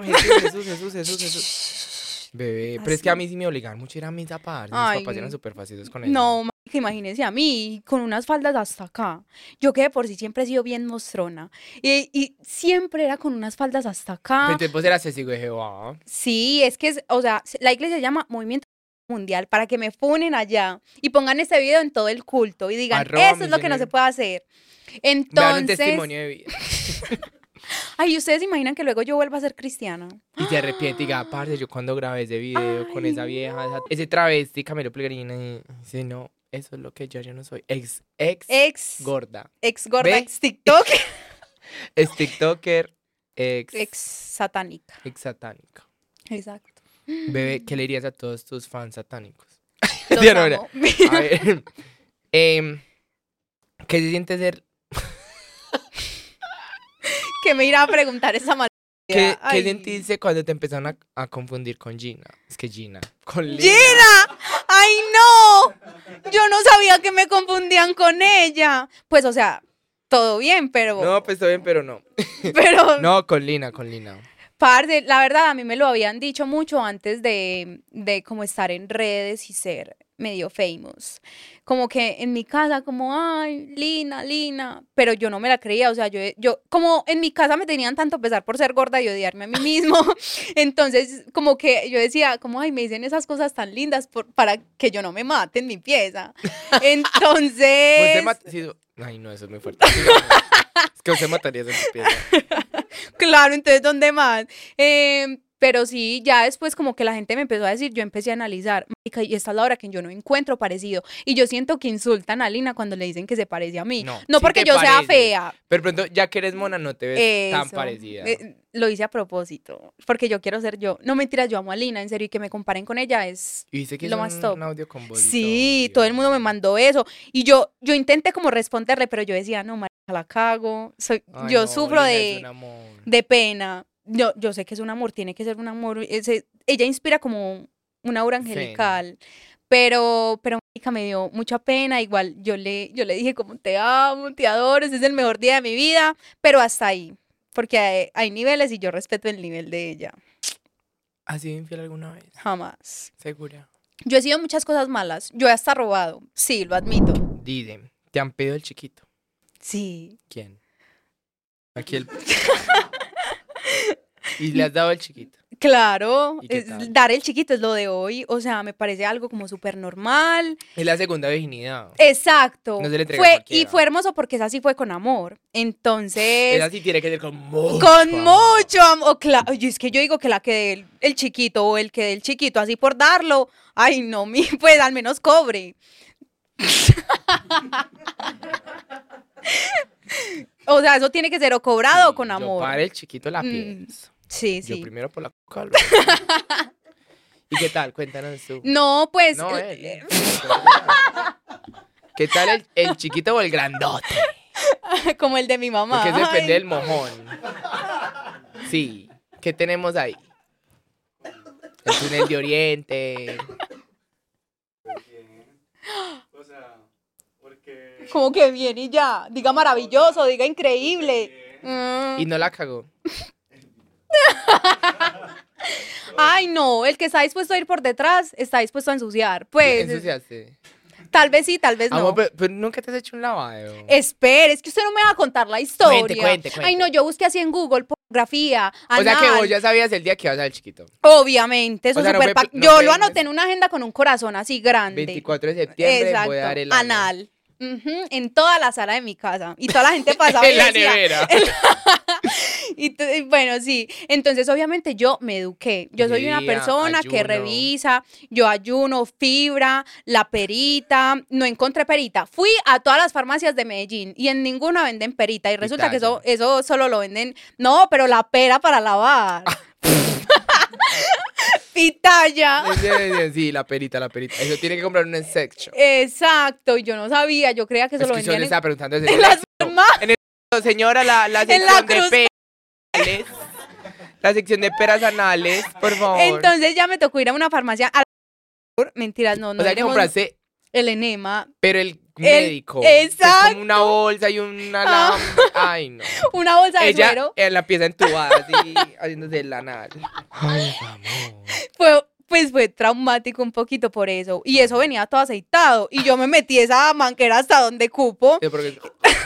Jesús. Bebé, pero es que a mí sí me obligaban mucho a ir a misa, parce. Mis Ay. papás eran súper fáciles con eso. No, que imagínense a mí con unas faldas hasta acá. Yo que de por sí siempre he sido bien mostrona. Y siempre era con unas faldas hasta acá. Entonces vos eras testigo de Jehová. Sí, es que, o sea, la iglesia se llama Movimiento Mundial para que me funen allá y pongan este video en todo el culto y digan, Arroba eso es lo que no misionero. se puede hacer. Vean un Entonces, testimonio de vida. ay, ¿ustedes se imaginan que luego yo vuelva a ser cristiana? Y se arrepiente y diga, parce, yo cuando grabé ese video con Ay, esa vieja, ese travesti, Camilo Pellegrina, y dice, no, eso es lo que yo no soy. Ex gorda. Ex gorda, ¿Ve? ex TikTok, Es TikToker, ex ex satánica. satánica. Exacto. Bebé, ¿qué le dirías a todos tus fans satánicos? Los Tía, no, amo. A ver, ¿qué se siente ser? Que me irá a preguntar esa maldita. ¿Qué Ay. sentiste cuando te empezaron a confundir con Gina? Es que Gina. Con Lina. ¡Gina! ¡Ay, no! Yo no sabía que me confundían con ella. Pues, o sea, todo bien, pero... No, pues está bien, pero no. pero, No, con Lina. parce, la verdad, a mí me lo habían dicho mucho antes de como estar en redes y ser medio famous. Como que en mi casa, como, ay, Lina, pero yo no me la creía, o sea, yo como en mi casa me tenían tanto pesar por ser gorda y odiarme a mí mismo, entonces como que yo decía, como, ay, me dicen esas cosas tan lindas para que yo no me mate en mi pieza. Entonces... Vos te Ay, no, eso es muy fuerte. Es que usted mataría en tu pieza. Claro, entonces, ¿dónde más? Pero sí, ya después como que la gente me empezó a decir, yo empecé a analizar, marica, y esta es la hora que yo no encuentro parecido. Y yo siento que insultan a Lina cuando le dicen que se parece a mí. No, No sí porque te yo sea pareces. fea. Pero pronto, ya que eres mona, no te ves tan Eso. parecida. Lo hice a propósito, porque yo quiero ser yo. No, mentiras, yo amo a Lina, en serio, y que me comparen con ella es... Y dice que lo hizo más top. un audio con vos. y Sí, todo todo el mundo me mandó eso. Y yo intenté como responderle, pero yo decía, no, marica, la cago. Ay, Yo no, sufro Lina es un amor. de pena. Yo sé que es un amor, tiene que ser un amor. Ella inspira como una aura angelical. Pero marica, me dio mucha pena. Igual yo le dije como te amo, te adoro, ese es el mejor día de mi vida. Pero hasta ahí. Porque hay niveles y yo respeto el nivel de ella. ¿Has sido infiel alguna vez? Jamás. Segura. Yo he sido muchas cosas malas. Yo he hasta robado. Sí, lo admito. Dicen, ¿te han pedido el chiquito? Sí. ¿Quién? Aquí el... ¿Y le has dado el chiquito? Claro, ¿Y qué tal? dar el chiquito es lo de hoy, o sea, me parece algo como súper normal. Es la segunda virginidad. Exacto. No se le entrega a Y cualquiera. fue hermoso porque esa sí fue con amor. Entonces, Esa sí tiene que ser con mucho con amor. mucho amor. Claro, es que yo digo que la que dé el chiquito o el que dé el chiquito así por darlo, ay no, pues al menos cobre. O sea, eso tiene que ser o cobrado o con Yo amor. para el chiquito la Mm, pienso. Sí, Yo sí. primero por la coca. ¿Y qué tal? Cuéntanos tú. No, pues. No, ¿Qué tal el chiquito o el grandote? Como el de mi mamá. Porque eso depende Ay. del mojón. Sí. ¿Qué tenemos ahí? El túnel de Oriente. O sea, porque... Como que bien y ya. Diga maravilloso, diga increíble. Y no la cagó. Ay, no, el que está dispuesto a ir por detrás está dispuesto a ensuciar. Pues, Ensuciaste. tal vez sí, tal vez no. Amor, pero nunca te has hecho un lavado. Espere, es que usted no me va a contar la historia. Cuente. Ay, no, yo busqué así en Google, pornografía, O sea que anal. vos ya sabías el día que ibas al chiquito. Obviamente, eso O sea, es no súper fue- no yo fue lo en- anoté en una agenda con un corazón así grande. 24 de septiembre Exacto, voy a dar el anal. Ujú, en toda la sala de mi casa. Y toda la gente pasaba y En la decía, nevera. y bueno, sí. Entonces, obviamente, yo me eduqué. Yo soy una Día, persona que ayuno. revisa, yo ayuno, fibra, la perita. No encontré perita. Fui a todas las farmacias de Medellín y en ninguna venden perita. Y resulta que eso solo lo venden. No, pero la pera para lavar. Pitaya. Sí, la perita. Eso tiene que comprar un sex shop. Exacto, y yo no sabía, yo creía que eso Es lo que yo vendían le en estaba preguntando en las farmacias. En el, señora, la En la sección de cruz. peras. La sección de peras anales, por favor. Entonces ya me tocó ir a una farmacia. Mentiras, no o sea, que diremos compraste, el enema. pero el médico. exacto. Es como una bolsa y una lámpara. Ay, no. Una bolsa de Ella suero. en la pieza entubada, así, haciéndose el anal. Ay, amor. Fue traumático un poquito por eso. Y eso venía todo aceitado. Y yo me metí esa manguera hasta donde cupo. Sí, porque-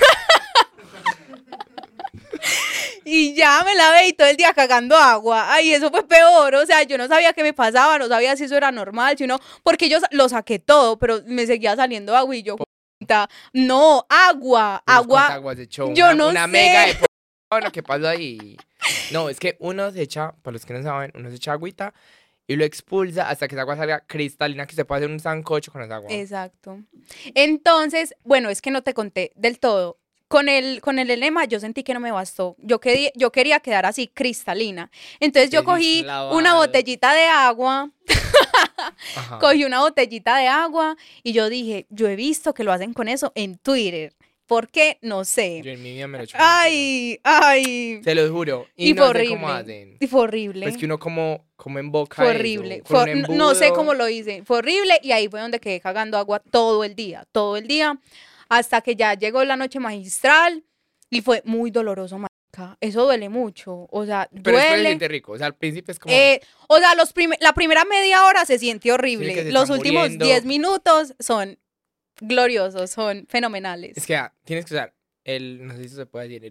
Y ya me la veí todo el día cagando agua. Ay, eso fue peor. O sea, yo no sabía qué me pasaba, no sabía si eso era normal, si no. Porque yo lo saqué todo, pero me seguía saliendo agua y yo. Puta, no, agua. ¿Cuánta Agua. se echó? yo no una sé. mega de bueno, ¿qué pasó ahí? No, es que uno se echa, para los que no saben, uno se echa agüita y lo expulsa hasta que esa agua salga cristalina, que se puede hacer un sancocho con esa agua. Exacto. Entonces, bueno, es que no te conté del todo. Con el enema yo sentí que no me bastó. Yo quería quedar así cristalina. Entonces yo Te cogí diste lavado. una botellita de agua, Ajá. cogí una botellita de agua y yo dije, yo he visto que lo hacen con eso en Twitter. ¿Por qué? No sé. Yo en mi vida me lo he hecho. Ay. Se los juro. Y, Y no fue sé cómo horrible. hacen. Y fue horrible. Pues que uno como en boca Fue eso, horrible. con un No sé embudo. cómo lo hice. Fue horrible y ahí fue donde quedé cagando agua todo el día, hasta que ya llegó la noche magistral y fue muy doloroso, marica. Eso duele mucho, o sea, Pero después se duele. siente rico. O sea, al principio es como... O sea, la primera media hora se siente Siente horrible. que se Los está últimos muriendo. 10 minutos son gloriosos, son fenomenales. Es que tienes que usar no sé si se puede decir,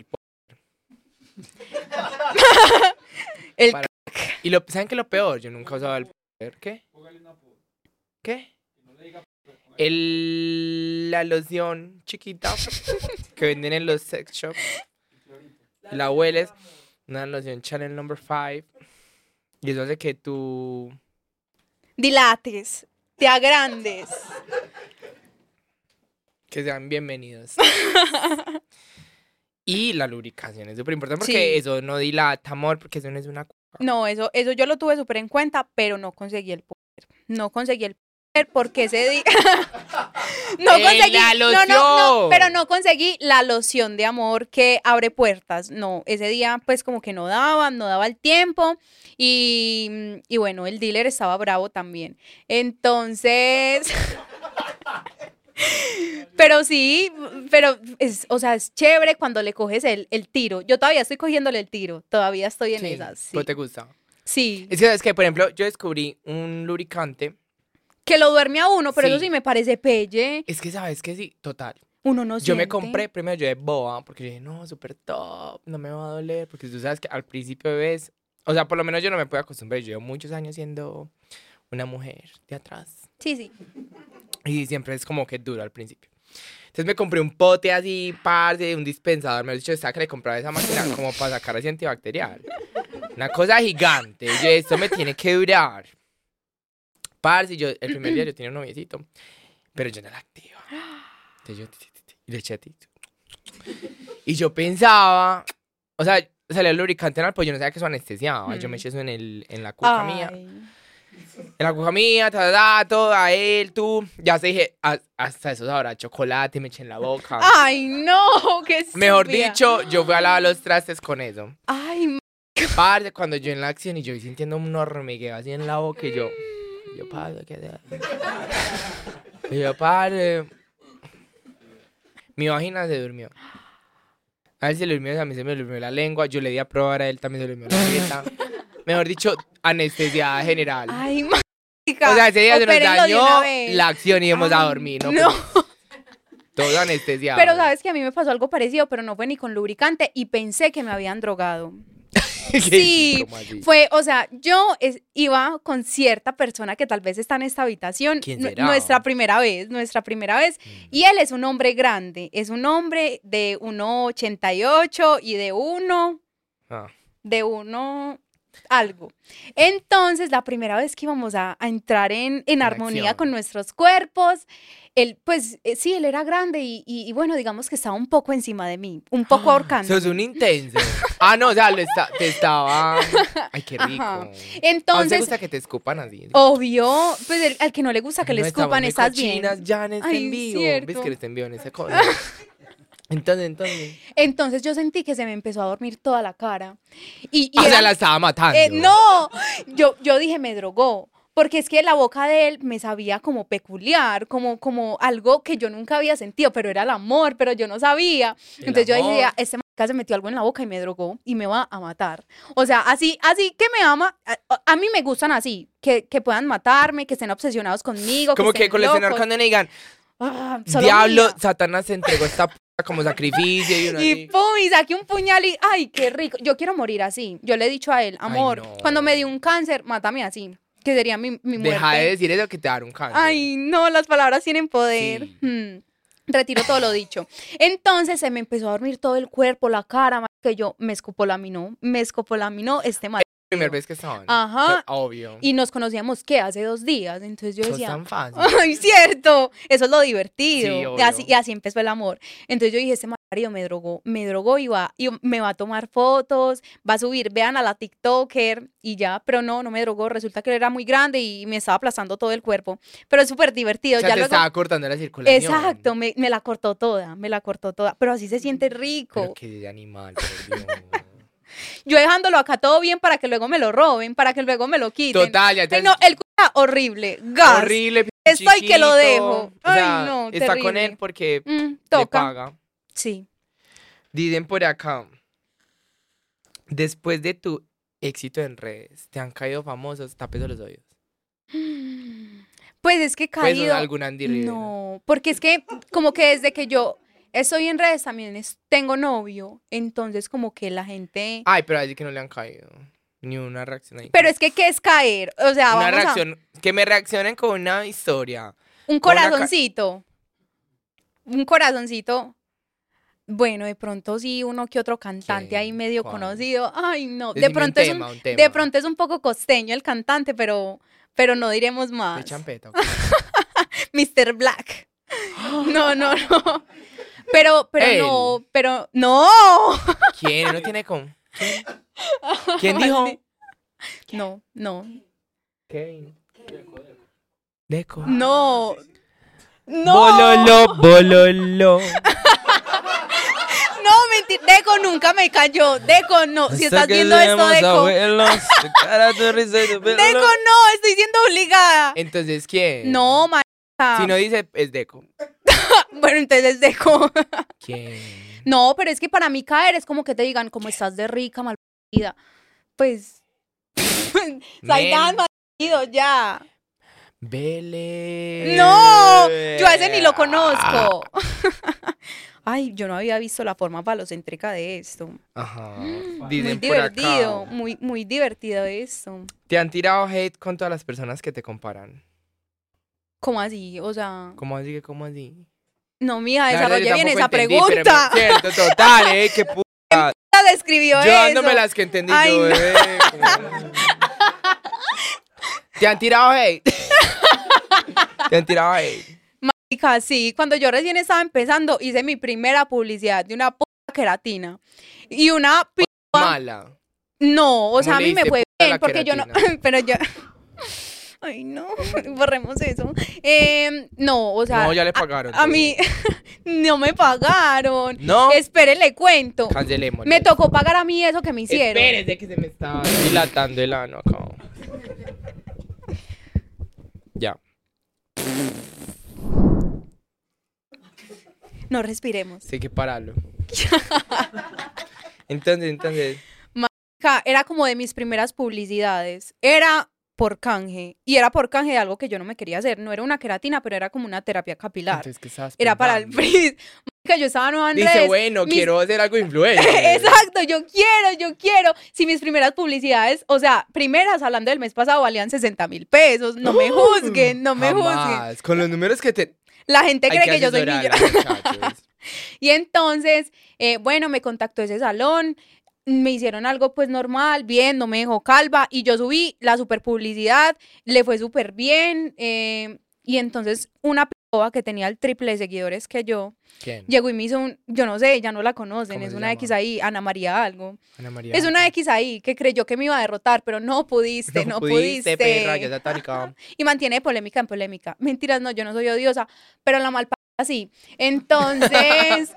El para- Y ¿saben qué es lo peor? Yo nunca usaba el poder. ¿Qué? ¿Qué? La loción chiquita que venden en los sex shops. La hueles. Una loción Chanel No. 5. Y eso hace que tú... dilates, te agrandes. Que sean bienvenidos. Y la lubricación es súper importante porque Sí. eso no dilata, amor, porque eso no es una... No, eso yo lo tuve súper en cuenta, pero no conseguí el poder. No conseguí el poder porque ese día... no conseguí... la No, loción! pero no conseguí la loción de amor que abre puertas. No, ese día pues como que no daba el tiempo y bueno, el dealer estaba bravo también. Entonces... Pero sí, o sea, es chévere cuando le coges el tiro. Yo todavía estoy cogiéndole el tiro, todavía estoy en Sí, esas. Sí. ¿cómo te gusta? Sí. Es que, por ejemplo, yo descubrí un lubricante. Que lo duerme a uno, pero Sí. eso sí me parece pelle. Es que, ¿sabes qué? Sí, total. Uno no Yo me siente. compré, primero yo de boa, porque yo dije, no, súper top, no me va a doler, porque tú sabes que al principio ves, O sea, por lo menos yo no me puedo acostumbrar. Yo llevo muchos años siendo una mujer de atrás. Sí. Y siempre es como que duro al principio. Entonces me compré un pote así, parce, un dispensador. Me he dicho, estaba que le compraba esa máquina como para sacar así antibacterial. Una cosa gigante. Yo, esto me tiene que durar. Parce, el primer día yo tenía un noviecito, pero yo no la activa. Entonces yo y le eché a ti. Y yo pensaba, o sea, salía el lubricante en el pollo, yo no sabía que eso anestesiaba. Yo me eché eso en la cuca mía. En la cuja mía, todo, a él, tú. Ya se dije, hasta eso sabrá chocolate, me eché en la boca. Ay, no, qué Mejor estúpida. dicho, yo fui a lavar los trastes con eso. Ay, Parce, cuando yo en la acción y yo sintiendo un hormigueo así en la boca y yo parce, ¿qué haces? Y yo, parce. Mi vagina se durmió. A él se le durmió, a mí se me durmió la lengua. Yo le di a probar a él, también se le durmió la dieta. Mejor dicho, anestesiada general. ay, marica. O sea, ese día se nos Opérenlo de dañó una vez. la acción y íbamos a Ay, dormir, ¿no? no. Pues, todo anestesiado. Pero sabes que a mí me pasó algo parecido, pero no fue ni con lubricante y pensé que me habían drogado. Sí, ¿Cómo así? fue, o sea, yo iba con cierta persona que tal vez está en esta habitación. ¿Quién será? Nuestra primera vez. Y él es un hombre grande, es un hombre de 1,88 y de Ah. uno algo. Entonces, la primera vez que íbamos a entrar en armonía acción. con nuestros cuerpos, él, pues, sí, él era grande y bueno, digamos que estaba un poco encima de mí, un poco ahorcando. Sos un intenso. Ah, no, o sea, te estaba... Ay, qué rico. Ajá. ¿A usted Entonces, gusta que te escupan así? obvio, pues al que no le gusta que Ay, le no, estamos escupan, muy estás bien. cochinas ya en este Ay, en vivo. cierto. ¿Ves que este en vivo en ese cosa? Entonces. Entonces yo sentí que se me empezó a dormir toda la cara. Y O sea, era- la estaba matando. no, yo dije, me drogó. Porque es que la boca de él me sabía como peculiar, como algo que yo nunca había sentido, pero era el amor, pero yo no sabía. El Entonces yo amor. dije, este marica se metió algo en la boca y me drogó y me va a matar. O sea, así que me ama. A mí me gustan así, que puedan matarme, que estén obsesionados conmigo. Como que estén con el locos. ahorcando y digan, Ah, solo diablo, mía. Satanás se entregó esta p como sacrificio y uno Y así. pum, y saqué un puñal y ¡ay, qué rico! Yo quiero morir así. Yo le he dicho a él, amor, no. cuando me dio un cáncer, mátame así, que sería mi muerte. Deja de decir eso que te dará un cáncer. Ay, no, las palabras tienen poder. Sí. Retiro todo lo dicho. Entonces se me empezó a dormir todo el cuerpo, la cara, que yo me escopolaminó este mal. Primera vez que estaban. Ajá. Obvio. Y nos conocíamos, ¿qué? Hace 2 días. Entonces yo Eso es decía, tan fácil. ay, cierto, eso es lo divertido. Sí, y, obvio. así empezó el amor. Entonces yo dije, este marido me drogó y me va a tomar fotos, va a subir, vean a la TikToker y ya, pero no me drogó. Resulta que él era muy grande y me estaba aplastando todo el cuerpo. Pero es súper divertido. O sea, Ya te luego, estaba cortando la circulación. exacto, me la cortó toda, pero así se siente rico. Pero qué animal, por Dios. Yo dejándolo acá todo bien para que luego me lo roben, para que luego me lo quiten. Total, ya te Ay, no, el culo horrible, gas. horrible, p- Estoy que lo chiquito. dejo. O sea, Ay, no, está con terrible. él porque le Toca. paga. Sí. Dicen por acá, después de tu éxito en redes, ¿te han caído famosos? Tapes los oídos. Pues es que he Pues caído. algún Andy Rivera. No, porque es que como que desde que yo estoy en redes también tengo novio, entonces como que la gente. Ay, pero así que no le han caído. Ni una reacción ahí. Pero es que ¿qué es caer? O sea, una vamos reacción, que me reaccionen con una historia. un con una corazoncito. Un corazoncito. Bueno, de pronto sí, uno que otro cantante ¿Quién? ahí medio ¿Cuál? conocido. Ay, no. De Decime pronto un tema. de pronto es un poco costeño el cantante, pero no diremos De más. champeta. Mr. Black. No. Pero Él. no, pero no. ¿Quién? ¿No tiene con? ¿Quién dijo? No. Kevin. Deco. No. No. Bololo. No, mentira. Deco nunca me cayó. Deco, no. Si estás viendo esto, Deco. Deco, no. Estoy siendo obligada. Entonces, ¿quién? No, marica. Si no dice, es Deco. Bueno, entonces Deco. ¿Quién? No, pero es que para mí caer es como que te digan, como estás de rica, malparida. Pues. Men. Saidan, malparido, ya. Vélez. No, yo a ese ni lo conozco. Ay, yo no había visto la forma falocéntrica de esto. Ajá. Muy Dicen por acá. divertido, muy divertido esto. ¿Te han tirado hate con todas las personas que te comparan? ¿Cómo así? O sea, ¿Cómo así que cómo así? no, mija, La verdad, yo desarrolle bien tampoco esa entendí, pero pregunta. cierto, total, qué puta. ¿Quién describió Yo eso? dándome las que entendí Ay, yo, no. como- ¿Te han tirado hate? ¿Te han tirado hate? Marica, sí, cuando yo recién estaba empezando, hice mi primera publicidad de una queratina. Y una Mala. No, o sea, a ¿Cómo mí le me diste fue puta a bien, la porque yo no, queratina? pero yo, ay no, borremos eso. No, o sea, No, ya le pagaron. a mí no me pagaron. No. Espere, le cuento. Cancelémoslo. Me tocó pagar a mí eso que me hicieron. Espérese que se me está dilatando el ano acá. Ya. No respiremos. Sí, hay que pararlo. Entonces. Era como de mis primeras publicidades. Era por canje. Y era por canje de algo que yo no me quería hacer. No era una queratina, pero era como una terapia capilar. Entonces, ¿qué estabas Era para el pensando? frizz. Marica, yo estaba nueva en Dice, redes. bueno, Mis- quiero hacer algo influencer. Exacto, yo quiero. Si mis primeras publicidades, o sea, primeras, hablando del mes pasado, valían 60.000 pesos. No me juzguen, no me juzguen. Jamás. Con los números que te... La gente Hay cree que yo soy asesorar a millonaria. los muchachos. Y entonces, bueno, me contactó ese salón, me hicieron algo pues normal, bien, no me dejó calva y yo subí la super publicidad, le fue súper bien y entonces una piba que tenía el triple de seguidores que yo, ¿Quién? llegó y me hizo yo no sé, ya no la conocen, ¿Cómo es se una llama? X ahí, Ana María algo. Ana María. Es una X ahí que creyó que me iba a derrotar, pero no pudiste, no pudiste. perra, ya satánica. Y mantiene polémica en polémica. Mentiras, no, yo no soy odiosa, pero la malpagada sí. Entonces,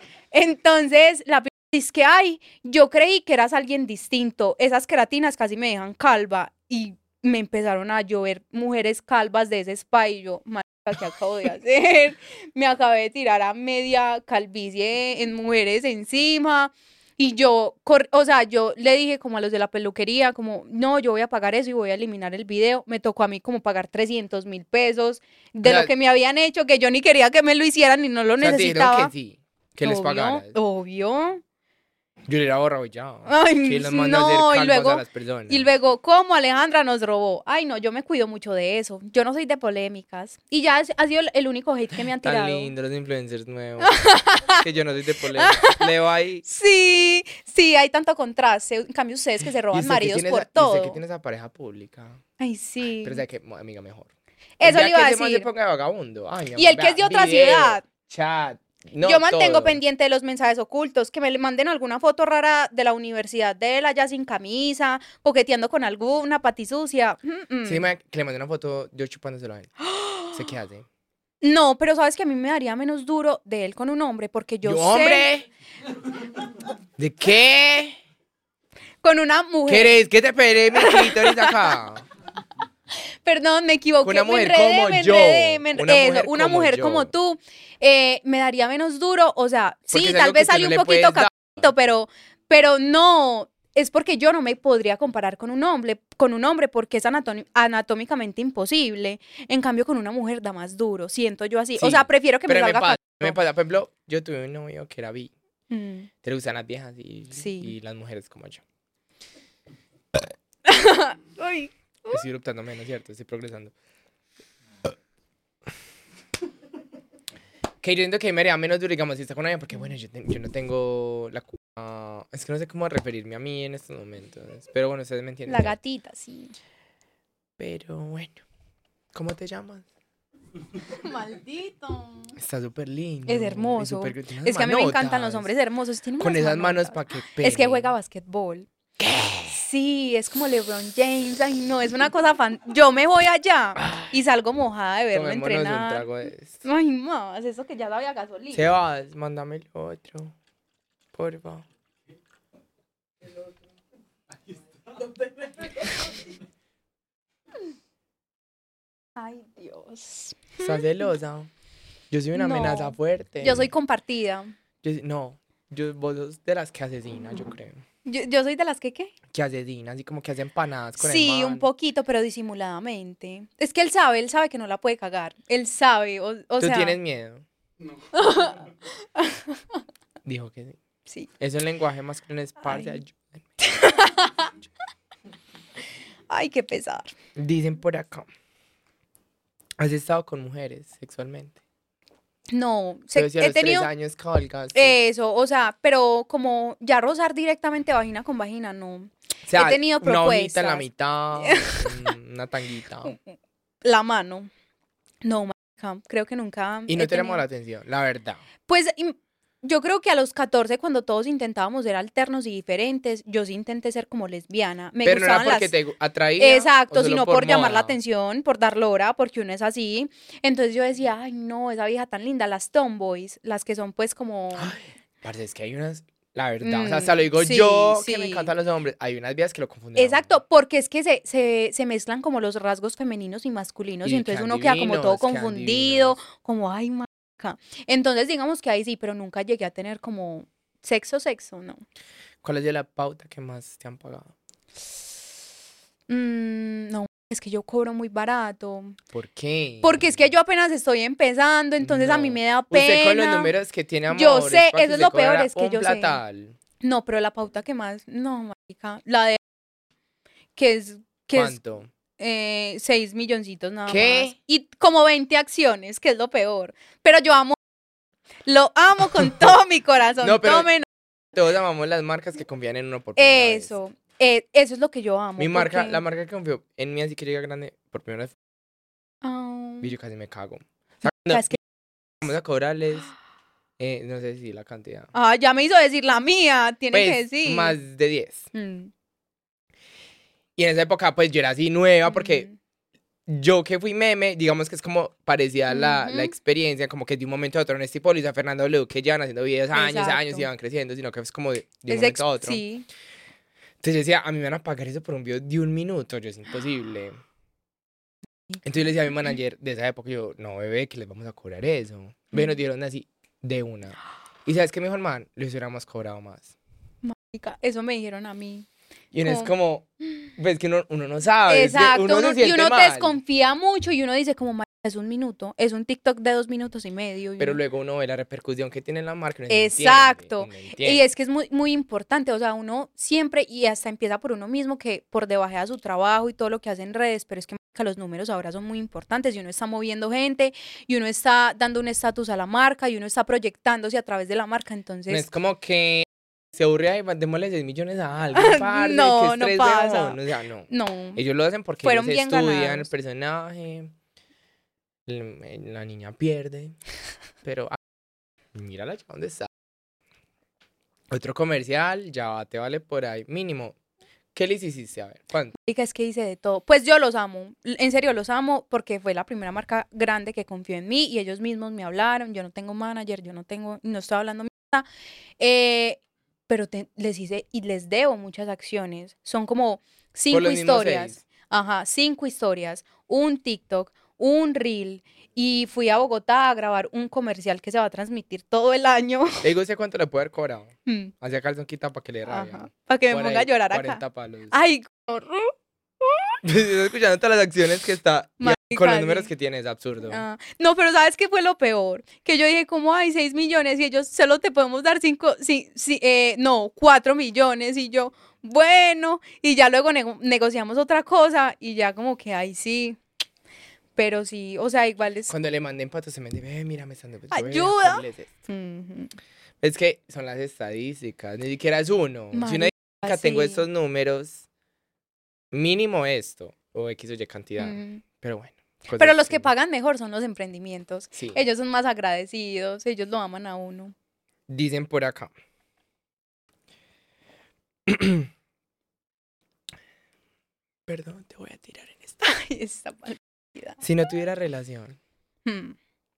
la es que, ay, yo creí que eras alguien distinto. Esas queratinas casi me dejan calva y me empezaron a llover mujeres calvas de ese spa y yo, marica, ¿qué acabo de hacer? Me acabé de tirar a media calvicie en mujeres encima. Y yo, o sea, yo le dije como a los de la peluquería, como, no, yo voy a pagar eso y voy a eliminar el video. Me tocó a mí como pagar 300.000 pesos de O sea, lo que me habían hecho, que yo ni quería que me lo hicieran y no lo O sea, te dijeron necesitaba. que sí, que les Obvio, pagaras. Obvio. Yo le era borrado ya. Ay, Que los manda no, a y hacer calvos luego- a las personas. Y luego, ¿cómo Alejandra nos robó? Ay, no, yo me cuido mucho de eso. Yo no soy de polémicas. Y ya ha sido el único hate que me han Tan tirado. lindo los influencers nuevos. Que yo no soy de polémica. Leo ahí. Sí, hay tanto contraste. En cambio, ustedes que se ¿Y roban usted que maridos tiene por esa- y usted todo. que tiene esa pareja pública? Ay, sí. Pero o sea que, amiga, mejor. Eso Ya le iba que a ese man se decir. ponga de vagabundo. Ay, mi Y el amor, que es de vea, otra video, ciudad. Chat. No, Yo mantengo todo. pendiente de los mensajes ocultos, que me le manden alguna foto rara de la universidad de él allá sin camisa, coqueteando con alguna pati sucia. Sí, que le mandé una foto yo chupándoselo a él. ¿Se qué hace? No, pero sabes que a mí me daría menos duro de él con un hombre, porque yo sé hombre? ¿De qué? con una mujer. ¿Querés que te pere mi clítoris acá? Perdón, me equivoqué. Una mujer me enredé, como me yo. enredé, Una una mujer mujer como como yo. tú me daría menos duro. O sea, Porque sí, es tal algo que vez tú sale no un le poquito puedes dar. cacito, pero no. Es porque yo no me podría comparar con un hombre porque es anatómicamente imposible. En cambio, con una mujer da más duro. Siento yo así. O Sí, sea, prefiero que me Pero salga me pasa, por ejemplo, yo tuve un novio que era bi. Mm. Te gustan las viejas Sí. y las mujeres como yo. Ay. Estoy eruptando menos, ¿cierto? Estoy progresando. Que yo entiendo que me haría menos duro, digamos, si está con alguien, porque bueno, yo no tengo la culpa. Es que no sé cómo referirme a mí en estos momentos. Pero bueno, ustedes me entienden. La ¿cierto? gatita, sí. Pero bueno, ¿cómo te llamas? Maldito. Está súper lindo. Es y hermoso. súper- tiene unas Es que a mí me encantan los manotas. hombres hermosos. Tiene Con unas esas manos manotas. para que Es que pene. juega basquetbol. Sí, es como LeBron James. Ay, no, es una cosa fan. Yo me voy allá y salgo mojada de verlo Tomémonos un entrenar. trago de esto. Ay, más, eso que ya sabía gasolina. Sebas, mándame el otro. Porfa. Ay, Dios. ¿Estás celosa? Yo soy una No. amenaza fuerte. Yo soy compartida. No, vos sos de las que asesina, yo creo. Yo soy de las que, ¿qué? Que asesina, así como que hace empanadas con el Sí, man. un poquito, pero disimuladamente. Es que él sabe que no la puede cagar. Él sabe, o ¿Tú sea, tienes miedo? No. Dijo que sí. sí. Es un lenguaje masculino, es parce. Ay. Ay, qué pesar. Dicen por acá. ¿Has estado con mujeres sexualmente? No, Pero si a he los tenido 3 años cabalgaste. eso, o sea, pero como ya rozar directamente vagina con vagina, no. O sea, he tenido una hojita en la propuestas. mitad, una tanguita. La mano. No, marica, creo que nunca Y no he te llamó tenido- la atención, la verdad. Pues yo creo que a los 14, cuando todos intentábamos ser alternos y diferentes, yo sí intenté ser como lesbiana. Me Pero no era gustaban porque las... te atraía. Exacto, o solo sino por llamar la moda. atención, por dar lora, porque uno es así. Entonces yo decía, ay, no, esa vieja tan linda, las tomboys, las que son pues como... Parce, es que hay unas. La verdad, o sea, hasta lo digo sí, yo, que me sí. encantan los hombres. Hay unas vías que lo confunden. a uno. Exacto, porque es que se mezclan como los rasgos femeninos y masculinos y Y entonces quedan uno queda como todo divinos, quedan confundido, divinos. como, ay, marica. Entonces digamos que ahí sí, pero nunca llegué a tener como sexo, ¿no? ¿Cuál es de la pauta que más te han pagado? No, es que yo cobro muy barato. ¿Por qué? Porque es que yo apenas estoy empezando, entonces a mí No. me da pena. Usted con los números que tiene amor. Yo sé, para eso es usted lo peor, cobrara es que un yo sé. platal. No, pero la pauta que más, no, marica, la de que es ¿Cuánto? 6 milloncitos nada ¿Qué? más. Y como 20 acciones, que es lo peor. Pero yo lo amo con todo mi corazón. No, pero Tomen todos amamos las marcas que confían en uno por primera vez. eso. Eso es lo que yo amo. Mi marca, porque- la marca que confió en mí así que llega grande por primera vez, Ah, y yo casi me cago. O sea, cuando es que- vamos a cobrarles, no sé si la cantidad. ya me hizo decir la mía, tiene que Pues, decir. más de 10. Mm, Y en esa época, pues, yo era así nueva porque mm. yo que fui meme, digamos que es como parecía la Ujú. experiencia, como que de un momento a otro, no es tipo Luisa Fernando W, que llevan haciendo videos años Exacto. y van creciendo, sino que es como de un Es momento a otro. Sí. Entonces yo decía, a mí me van a pagar eso por un video de 1 minuto, yo es imposible. Entonces yo le decía a mi manager de esa época, yo, no, bebé, que les vamos a cobrar eso. Ve, nos dieron así, de una. ¿Y sabes qué me dijo el man? Les hubiéramos cobrado más. Marica, eso me dijeron a mí. Y uno es Como- como, pues que uno no sabe. es que Exacto, uno se y siente uno mal. desconfía mucho y uno dice como, "Marica, es un minuto, es un TikTok de 2 minutos y medio. y Pero uno- luego uno ve la repercusión que tiene la marca. y uno entiende, Exacto. uno Y entiende. es que es muy, muy importante, o sea, uno siempre, y hasta empieza por uno mismo, que por debajea su trabajo y todo lo que hace en redes, pero es que marica, los números ahora son muy importantes y uno está moviendo gente y uno está dando un estatus a la marca y uno está proyectándose a través de la marca, No entonces... es como que se aburre y démosle 6 millones a alguien. parce, No, qué no estrés, pasa. weón. O sea, no. No, Ellos lo hacen porque Fueron ellos bien estudian el ganados. personaje. La niña pierde. Pero mírala ya dónde está. Otro comercial, ya te vale por ahí. Mínimo. ¿Qué les hiciste? A ver, ¿cuánto? marica, es que hice de todo. Pues yo los amo, en serio los amo porque fue la primera marca grande que confió en mí y ellos mismos me hablaron. Yo no tengo manager, no estoy hablando mierda. Pero les hice y les debo muchas acciones. Son como 5 los mismos historias. 6. Ajá, 5 historias, un TikTok, un reel. Y fui a Bogotá a grabar un comercial que se va a transmitir todo el año. Le digo, ¿sé cuánto le puede haber cobrado? Mm, Hacía calzón quita para que le rabia. ajá, para que me Por ponga a ahí, llorar 40 acá. palos. Ay, Estoy escuchando todas las acciones que está. y con los Marica, números sí. que tiene, es absurdo. no, pero ¿sabes qué fue lo peor? Que yo dije, como hay 6 millones y ellos solo te podemos dar 4 millones. Y yo, bueno, y ya luego negociamos otra cosa y ya como que ahí sí. Pero sí, o sea, igual es... Cuando le mandé pato se me dice, mira, me están dando. Ayuda. Mm. Ujú. Es que son las estadísticas, ni siquiera es uno. Si una Marica, dice, tengo sí. estos números, mínimo esto, o X o Y cantidad. Mm. Pero bueno. Pero cosas los que así. pagan mejor son los emprendimientos. Sí. Ellos son más agradecidos, ellos lo aman a uno. Dicen por acá. Perdón, te voy a tirar en esta. Ay, esta partida. Si no tuviera relación, Hmm.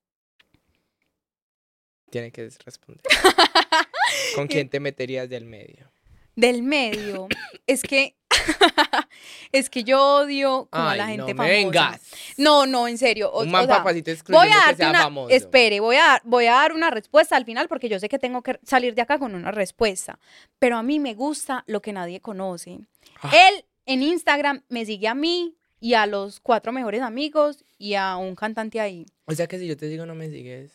tiene que responder. ¿Con quién te meterías del medio? Del medio. Es que Es que yo odio como a la Ay, gente no me famosa. vengas. No, en serio. Un man sea, papacito voy excluyente a que darte sea una, famoso. espere, voy a dar una respuesta al final porque yo sé que tengo que salir de acá con una respuesta. Pero a mí me gusta lo que nadie conoce. Ah. Él en Instagram me sigue a mí y a los 4 mejores amigos y a un cantante ahí. O sea que si yo te digo no me sigues.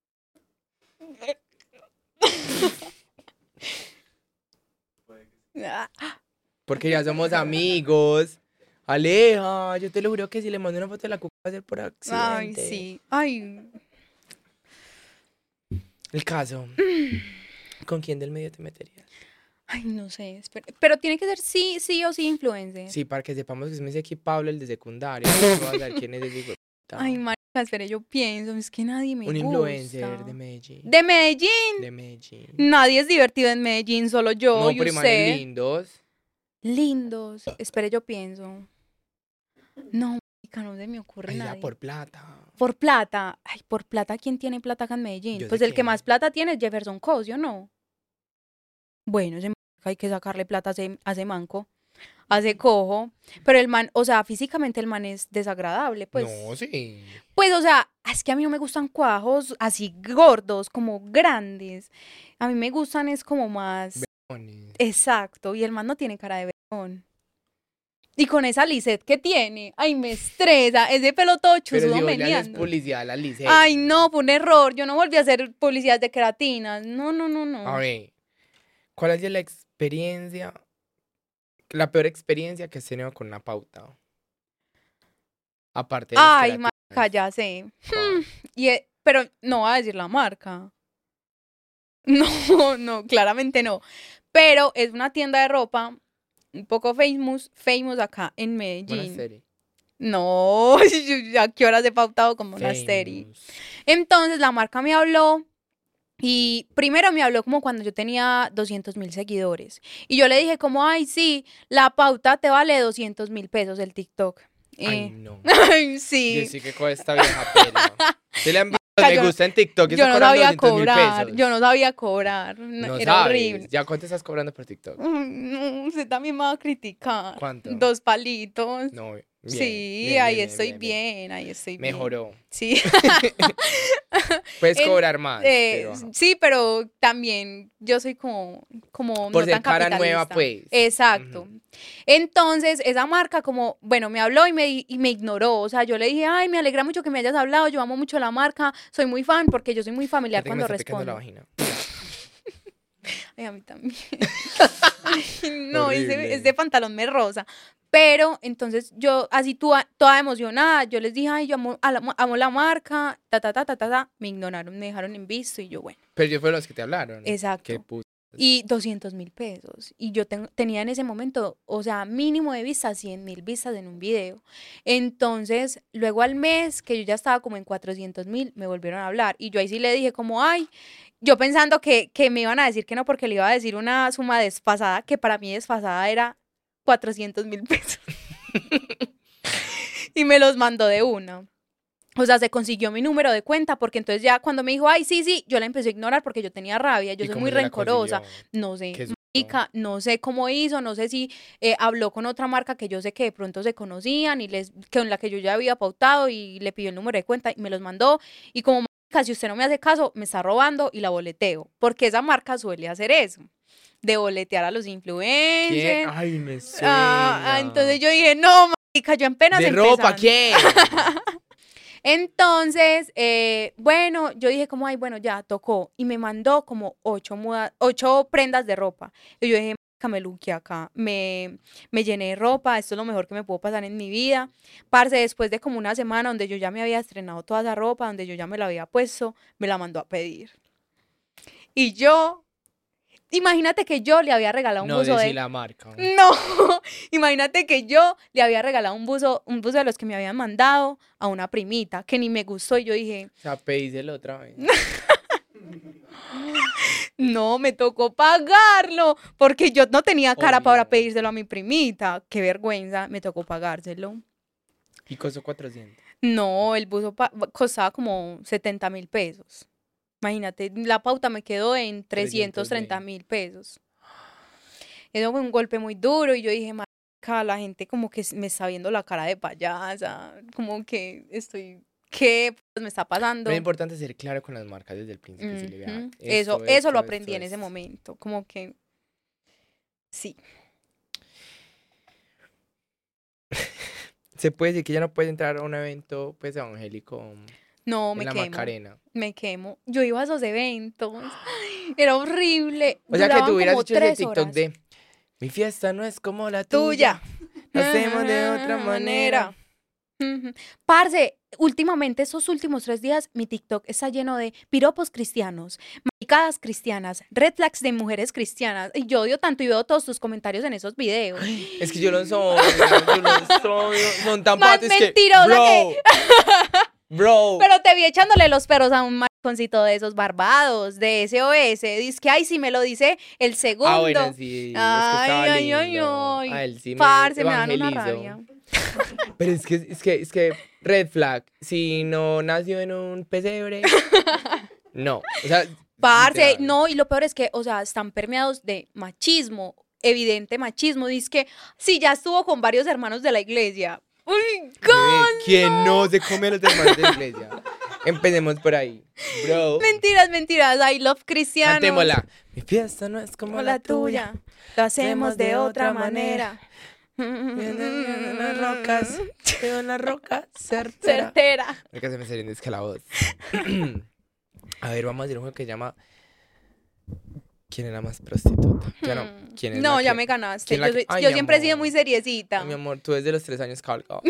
Porque ya somos amigos. Aleja, yo te lo juro que si le mando una foto de la cuca va a ser por accidente. Ay, sí. Ay, El caso. ¿Con quién del medio te meterías? ay, no sé. Pero tiene que ser sí o sí influencer. Sí, para que sepamos que es me dice aquí Pablo, el de secundaria. No voy a saber quién es ese hijo de puta. Ay, marica, espere, yo pienso, es que nadie me Un gusta. influencer de Medellín. ¿De Medellín? De Medellín. Nadie es divertido en Medellín, solo yo No, y pero imanes usted. lindos. Lindos. Espere, yo pienso. No, marica, no se me ocurre Ay, ya nadie. por plata. Por plata. Ay, por plata, ¿quién tiene plata acá en Medellín? Yo Pues sé el que quién. más plata tiene es Jefferson Cosio, ¿no? Bueno, ese marica hay que sacarle plata a ese manco. A ese cojo. Pero el man, o sea, físicamente el man es desagradable, pues. No, sí. Pues, o sea, es que a mí no me gustan cuajos así gordos, como grandes. A mí me gustan es como más... Boni. Exacto, y el man no tiene cara de verón. Y con esa lisette que tiene, ay, me estresa, ese pelo todo Pero chuzudo si vos le haces meneando. publicidad a la Lice. Ay, no, fue un error, yo no volví a hacer publicidad de queratinas, no. A ver, ¿cuál ha sido la experiencia, la peor experiencia que has tenido con una pauta? Aparte de las Ay, queratinas. marca, ya sé. ¿Cuál? Pero no va a decir la marca. No, claramente no. Pero es una tienda de ropa un poco famous acá en Medellín. Monastery. No, ¿a qué horas he pautado con Monastery? Famous. Entonces la marca me habló y primero me habló como cuando yo tenía 200.000 seguidores. Y yo le dije como, ay, sí, la pauta te vale 200.000 pesos el TikTok. Ay, no. Ay, sí. Yo sí que con esta vieja pela. Se le han visto me Yo- gusta en TikTok y Yo está no cobrando sabía 200.000 cobrar, pesos. yo no sabía cobrar, No era sabes. horrible. ¿Ya cuánto estás cobrando por TikTok? No, usted también me va a criticar. ¿Cuánto? 2 palitos. No, bien, Sí, bien, ahí bien, estoy bien. bien, ahí estoy bien. Mejoró. Sí. Puedes En- cobrar más. pero, ajá. Sí, pero también yo soy como Por no ser tan cara nueva, capitalista. pues. Exacto. Ujú. Entonces, esa marca como, bueno, me habló y me ignoró. O sea, yo le dije, ay, me alegra mucho que me hayas hablado, yo amo mucho la marca, soy muy fan porque yo soy muy familiar Espérate que me cuando está picando la respondo. vagina. Ay, a mí también. Ay, no, Horrible. ese pantalón me rosa. Pero entonces yo, así toda emocionada, yo les dije, ay, yo amo la marca, me ignoraron, me dejaron en visto y yo, bueno, Pero yo fue los que te hablaron. exacto. Qué puto. Y 200.000 pesos. Y yo tenía en ese momento, o sea, mínimo de vistas, 100.000 vistas en un video. Entonces, luego al mes, que yo ya estaba como en 400.000, me volvieron a hablar. Y yo ahí sí le dije como, ay, yo pensando que me iban a decir que no, porque le iba a decir una suma desfasada, que para mí desfasada era 400.000 pesos. Y me los mandó de una. O sea, se consiguió mi número de cuenta, porque entonces ya cuando me dijo, ay, sí, yo la empecé a ignorar porque yo tenía rabia, yo ¿Y soy cómo muy se la rencorosa. consiguió? No sé, Qué susto. marica, no sé cómo hizo, no sé si habló con otra marca que yo sé que de pronto se conocían y con la que yo ya había pautado y le pidió el número de cuenta y me los mandó. Y como marica, si usted no me hace caso, me está robando y la boleteo, porque esa marca suele hacer eso, de boletear a los ¿Quién? influencers. Ay, me suena. Entonces yo dije, no, marica, yo apenas ¿De ropa empezando. quién? Entonces, bueno, yo dije como, ay, bueno, ya tocó. Y me mandó como 8 prendas de ropa. Y yo dije, marica, me luqué acá, me llené de ropa, esto es lo mejor que me puedo pasar en mi vida. Parce, después de como una semana donde yo ya me había estrenado toda esa ropa, donde yo ya me la había puesto, me la mandó a pedir. Y yo, imagínate que yo le había regalado un No buzo decí de... la marca. No, imagínate que yo le había regalado un buzo de los que me habían mandado a una primita que ni me gustó y yo dije, O sea, pedíselo otra vez. no, me tocó pagarlo porque yo no tenía cara para Obvio. pedírselo a mi primita, qué vergüenza, me tocó pagárselo. Y costó 400. No, el buzo costaba como 70.000 pesos. Imagínate, la pauta me quedó en 330.000 pesos. Eso fue un golpe muy duro y yo dije, marica, la gente como que me está viendo la cara de payasa, como que estoy, ¿qué me está pasando? Pero es importante ser claro con las marcas desde el principio. Si le vea, Ujú. esto, Eso lo esto, aprendí en ese esto. momento, como que sí. Se puede decir que ya no puedes entrar a un evento pues evangélico No, en me la quemo. Macarena. Me quemo. Yo iba a esos eventos. Ay, era horrible. O sea que Duraban tú hubieras como hecho ese 3 TikTok horas. de mi fiesta no es como la tuya. Tuya. Lo hacemos de otra manera. Ujú. Parce, últimamente, estos últimos 3 días, mi TikTok está lleno de piropos cristianos, maricadas cristianas, red flags de mujeres cristianas. Y yo odio tanto y veo todos tus comentarios en esos videos. Es que yo los odio, son tan Más patos que... mentirosa Bro, que- bro. Pero te vi echándole los perros a un mariconcito de esos barbados, de SOS. Dice que, ay, si me lo dice el segundo. Ah, bueno, sí, es que estaba Ay, ay, lindo. ay. A él sí me Parce, me dan una evangelizó. rabia. Pero es que, red flag, si no nació en un pesebre, no, o sea, Parce, literal. no, y lo peor es que, o sea, están permeados de machismo, evidente machismo. Dice que sí, ya estuvo con varios hermanos de la iglesia. ¡Uy, Bebé, ¿quién no se come a los hermanos de la iglesia? Empecemos por ahí, bro. Mentiras, mentiras. I love cristianos. Cantémosla. Mi fiesta no es como Como la la tuya. tuya. Lo hacemos de otra manera. En las rocas, veo en las rocas, certera. Certera. Es que se me salió es que la voz. A ver, vamos a hacer un juego que se llama ¿Quién es la más prostituta? Ya no, ¿quién es No, la ya que- me ganaste. quién la Yo, que- Ay, yo mi siempre he sido amor. muy seriecita. Ay, mi amor, tú desde los 3 años calco.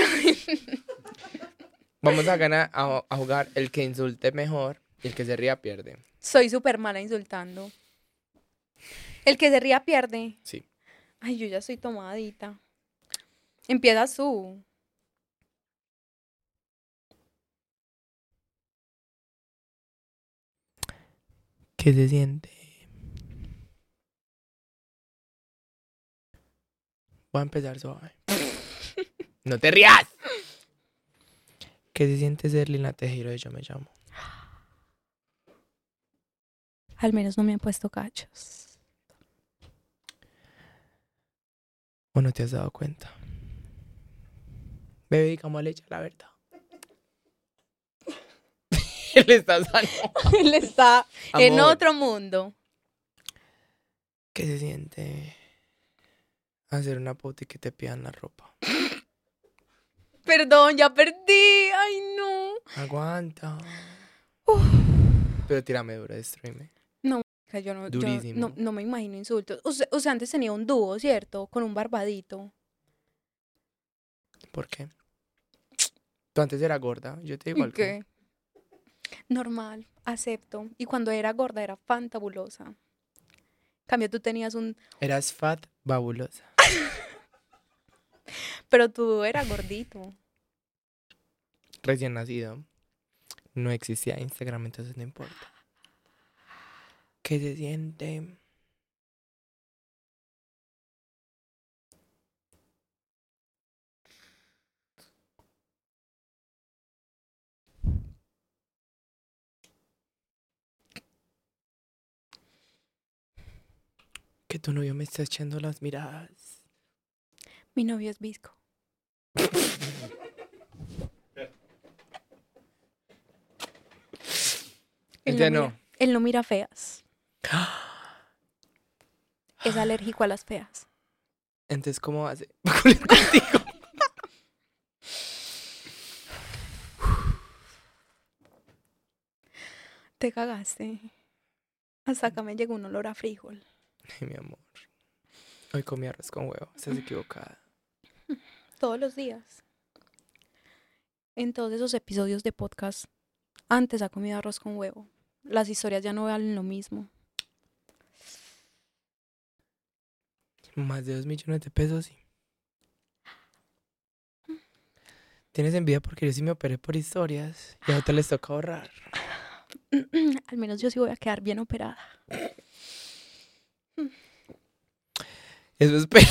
Vamos a ganar a jugar el que insulte mejor y el que se ría pierde. Soy súper mala insultando. El que se ría pierde. Sí. Ay, yo ya estoy tomadita. Empiezas tú. ¿Qué se siente? Voy a empezar suave. ¡No te rías! ¿Qué se siente ser Lina Tejero de Yo Me Llamo? Al menos no me han puesto cachos. ¿O no te has dado cuenta? Bebé, ¿cómo le echa la verdad? Él está sano. Él está en Amor. otro mundo. ¿Qué se siente hacer una puta y que te pidan la ropa? Perdón, ya perdí. Ay, no. Aguanta. Pero tírame duro, destruime. Yo no, Durísimo. no me imagino insultos. Usted antes tenía un dúo, ¿cierto? Con un barbadito. ¿Por qué? Tú antes eras gorda, yo te digo ¿Y algo. qué? Normal, acepto. Y cuando era gorda era fantabulosa. En cambio, tú tenías un... Eras fat, babulosa. Pero tú eras gordito. Recién nacido. No existía Instagram, entonces no importa. ¿Qué se siente? Que tu novio me está echando las miradas. Mi novio es visco. Él no mira feas. Es alérgico a las feas. Entonces, ¿cómo hace? Va a culiar contigo. Te cagaste. Hasta acá me llegó un olor a frijol. Ay, mi amor. Hoy comí arroz con huevo. Estás equivocada. Todos los días. En todos esos episodios de podcast, antes ha comido arroz con huevo. Las historias ya no valen lo mismo. Más de 2 millones de pesos, sí. Tienes envidia porque yo sí me operé por historias y ahora te les toca ahorrar. Al menos yo sí voy a quedar bien operada. Eso espero.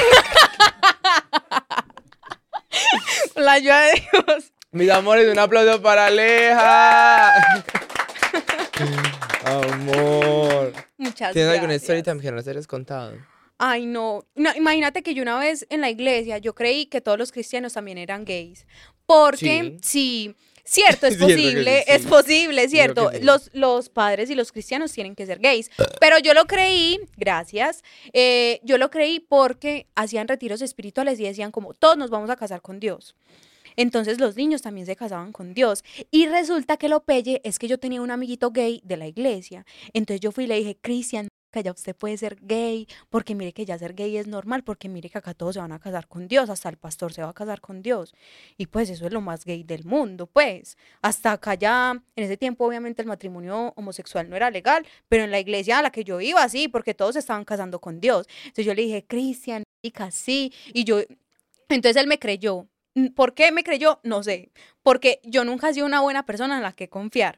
La ayuda de Dios. Mis amores, un aplauso para Aleja. Amor. Muchas ¿Tienes alguna gracias. historia que no nos hayas contado? Ay, no. No, imagínate que yo una vez en la iglesia, yo creí que todos los cristianos también eran gays. Porque sí, cierto, es Cierto que sí, posible, sí. es posible, cierto. que sí. Los padres y los cristianos tienen que ser gays. Pero yo lo creí, gracias, yo lo creí porque hacían retiros espirituales y decían como, todos nos vamos a casar con Dios. Entonces los niños también se casaban con Dios. Y resulta que lo pelle es que yo tenía un amiguito gay de la iglesia. Entonces yo fui y le dije, Cristian, que ya usted puede ser gay, porque mire que ya ser gay es normal, porque mire que acá todos se van a casar con Dios, hasta el pastor se va a casar con Dios. Y pues eso es lo más gay del mundo, pues. Hasta acá ya, en ese tiempo obviamente el matrimonio homosexual no era legal, pero en la iglesia a la que yo iba, sí, porque todos se estaban casando con Dios. Entonces yo le dije, Cristian, sí, y yo, entonces él me creyó. ¿Por qué me creyó? No sé, porque yo nunca he sido una buena persona en la que confiar.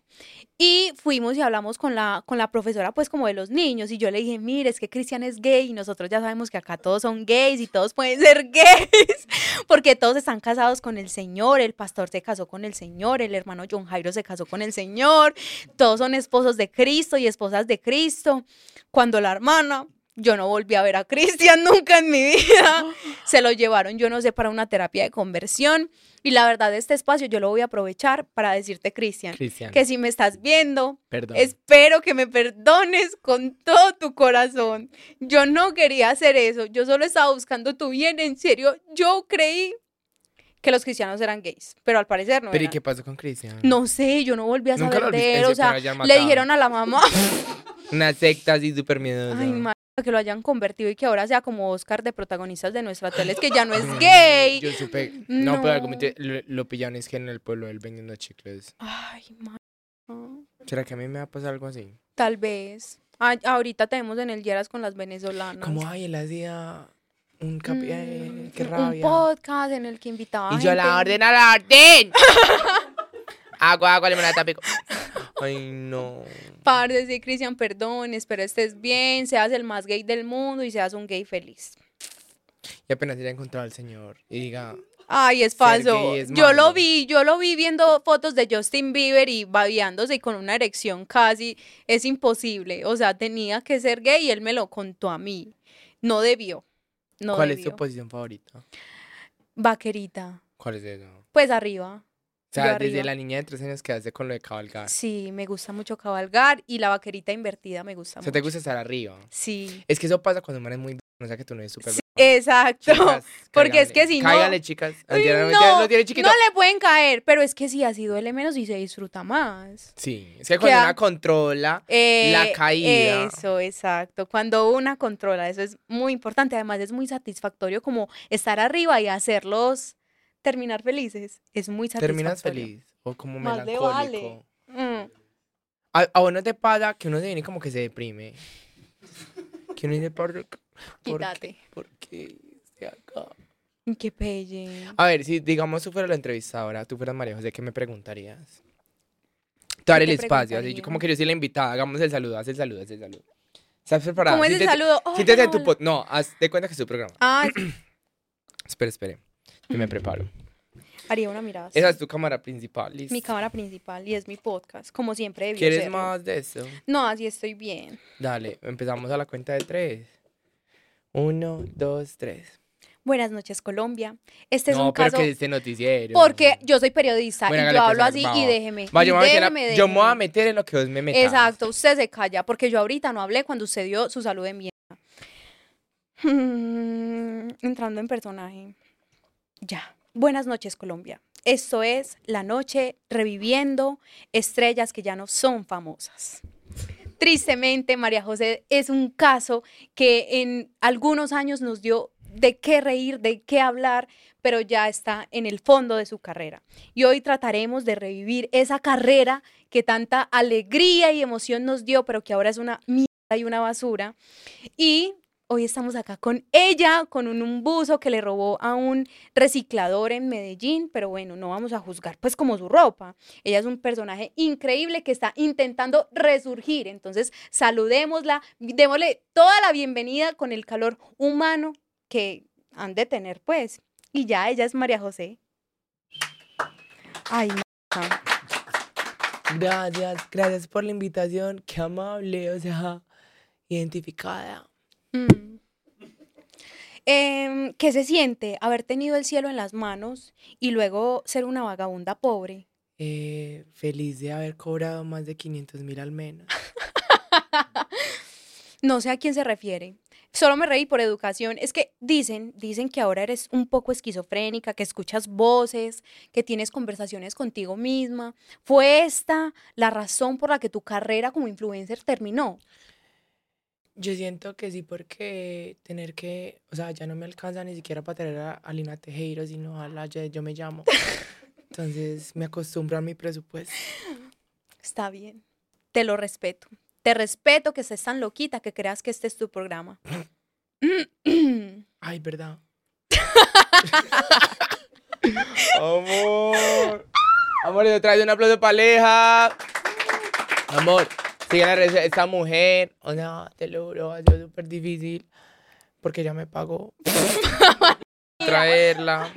Y fuimos y hablamos con la profesora, pues como de los niños, y yo le dije, mire, es que Cristian es gay y nosotros ya sabemos que acá todos son gays y todos pueden ser gays, porque todos están casados con el Señor, el pastor se casó con el Señor, el hermano John Jairo se casó con el Señor, todos son esposos de Cristo y esposas de Cristo. Cuando la hermana... Yo no volví a ver a Cristian nunca en mi vida. Se lo llevaron, yo no sé, para una terapia de conversión. Y la verdad, este espacio yo lo voy a aprovechar para decirte, Cristian, que si me estás viendo, Perdón. espero que me perdones con todo tu corazón. Yo no quería hacer eso. Yo solo estaba buscando tu bien. En serio, yo creí que los cristianos eran gays, pero al parecer no ¿Pero y eran. qué pasó con Cristian? No sé, yo no volví a Nunca saber lo de volviste- él. ese O sea, pero hayan le matado. dijeron a la mamá... Una secta así súper miedosa. Ay, madre, que lo hayan convertido y que ahora sea como Oscar de protagonistas de nuestra tele, es que ya no es gay. Yo supe. No, pero algo No. lo pillaron es que en el pueblo él vendiendo chicles. Ay, madre. ¿Será que a mí me va a pasar algo así? Tal vez. Ay, ahorita tenemos en el Lleras con las venezolanas. Como, ay, él hacía un capi... ay, qué Un rabia. podcast en el que invitaba Y yo a la gente. orden, a la orden. Agua, limonada, pico. Ay, no. Parce, sí, Cristian, perdón, espero estés bien, seas el más gay del mundo y seas un gay feliz. Y apenas haya encontrado al Señor y diga, Ay, es Ser falso. gay es Yo malo. lo vi viendo fotos de Justin Bieber y babeándose y con una erección casi. Es imposible. O sea, tenía que ser gay y él me lo contó a mí. No debió. No ¿cuál es debió. tu posición favorita? Vaquerita. ¿Cuál es eso? Pues arriba. O sea, Yo desde arriba. la niña de 3 años que hace con lo de cabalgar. Sí, me gusta mucho cabalgar y la vaquerita invertida me gusta O sea, mucho. te gusta estar arriba. Sí. Es que eso pasa cuando uno es muy... O sea, que tú no eres súper... Sí, exacto. Chicas, Porque es cáiganle. que si no- Cáiganle, chicas. Uy, Mentira, lo tiene chiquito. no le pueden caer, pero es que sí, así duele menos y se disfruta más. Sí, es que cuando Queda- una controla la caída... Eso, exacto. Cuando una controla, eso es muy importante. Además, es muy satisfactorio como estar arriba y hacerlos terminar felices. Es muy satisfactorio. Terminas feliz o como Más le melancólico. vale. A uno te pasa que uno se viene como que se deprime. Que uno dice, Quítate. ¿por qué estoy acá? Qué pelle. A ver, si digamos tú fueras la entrevistadora, tú fueras María José, ¿qué me preguntarías? Te daré el te espacio, así, preguntaría? como que yo soy la invitada, hagamos el saludo, haz el saludo, haz el saludo. ¿Estás preparada? ¿Cómo es el Siéntete- saludo? Hola, siéntete en tu hola. no, haz de cuenta que es tu programa. Ah, Espere, yo me preparo. haría una mirada. así. Esa es tu cámara principal, listo. Mi cámara principal y es mi podcast, como siempre debió ¿Quieres serlo. más de eso? No, así estoy bien. Dale, empezamos a la cuenta de 3. 1, 2, 3. Buenas noches, Colombia. Este es No, un pero caso que este noticiero. porque yo soy periodista Bueno, y hágale yo pues, hablo hágale, así va, y va. déjeme. Va, y yo me voy a meter yo me voy a déjeme. meter en lo que vos me metas. Exacto, usted se calla porque yo ahorita no hablé cuando usted dio su salud en mierda. Entrando en personaje. Ya. Buenas noches, Colombia. Esto es La Noche reviviendo estrellas que ya no son famosas. Tristemente, María José es un caso que en algunos años nos dio de qué reír, de qué hablar, pero ya está en el fondo de su carrera. Y hoy trataremos de revivir esa carrera que tanta alegría y emoción nos dio, pero que ahora es una mierda y una basura. Y hoy estamos acá con ella, con un buzo que le robó a un reciclador en Medellín, pero bueno, no vamos a juzgar pues como su ropa. Ella es un personaje increíble que está intentando resurgir, entonces saludémosla, démosle toda la bienvenida con el calor humano que han de tener pues. Y ya, ella es María José. Ay, Gracias por la invitación, qué amable, o sea, identificada. mm. ¿Qué se siente haber tenido el cielo en las manos y luego ser una vagabunda pobre? Feliz de haber cobrado más de 500.000 al menos. No sé a quién se refiere. Solo me reí por educación. Es que dicen que ahora eres un poco esquizofrénica, que escuchas voces, que tienes conversaciones contigo misma. ¿Fue esta la razón por la que tu carrera como influencer terminó? Yo siento que sí, porque o sea, ya no me alcanza ni siquiera para traer a Lina Tejero, sino a la Yo Me Llamo. Entonces me acostumbro a mi presupuesto. Está bien. Te lo respeto. Te respeto que estés tan loquita que creas que este es tu programa. Ay, ¿verdad? Amor. Amor, yo traigo un aplauso para Aleja. Amor, sigan las redes, esta mujer. O sea, te lo juro, ha sido súper difícil. Porque ella me pagó. Traerla.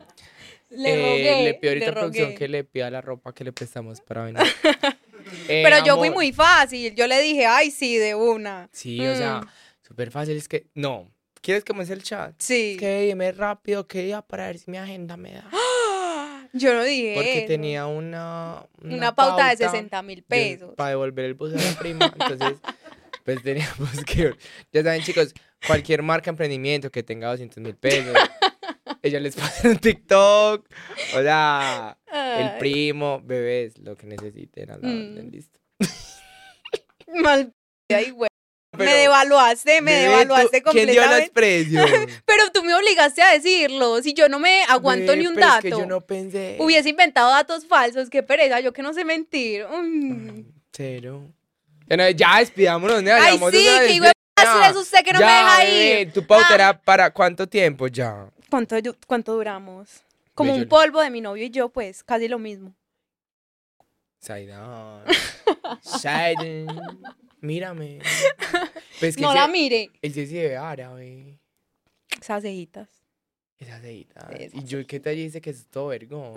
Le pido ahorita a producción que le pida la ropa que le prestamos para venir. Pero yo fui amor. muy fácil. Yo le dije, ay, sí, de una. Sí, o sea, súper fácil. Es que, no. ¿Quieres que me el chat? Sí. Es que dime rápido que iba para ver si mi agenda me da. Yo no dije Porque eso. tenía una pauta de 60.000 pesos. Para devolver el bus a la prima. Entonces, pues teníamos que... Ya saben, chicos, cualquier marca emprendimiento que tenga 200.000 pesos, ella les pasa un TikTok. O sea, el Ay. primo, bebés, lo que necesiten a la orden, listo. Mal. Ay, güey. Pero, Me devaluaste bebé, ¿quién dio los completamente. precios? Pero tú me obligaste a decirlo. Si yo no me aguanto Bebé, ni un pero dato. Es que yo no pensé. Hubiese inventado datos falsos. Qué pereza. Yo que no sé mentir. Cero. Ya despidámonos, nena. Ay, llevamos sí, una que hijo de ya. es usted que no me Ya, deja bebé, ir. ¿tu pauta era para cuánto tiempo ya? ¿Cuánto duramos? Como Ve, un polvo de mi novio y yo, pues, casi lo mismo. Saidán. Saidán. Mírame. Pues que No la mire. él sí se ve árabe. Esas cejitas. Esas cejitas. Esas Y yo, ¿qué te dice que es todo vergón?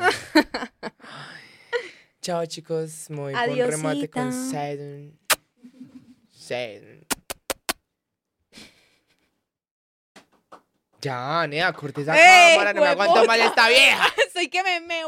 Chao, chicos. Me voy con remate con Adiosita. Saidán. Saidán. Ya, nea, corte esa ¡Ey, cámara. No me aguanto hueputa! mal esta vieja. Soy que me meo.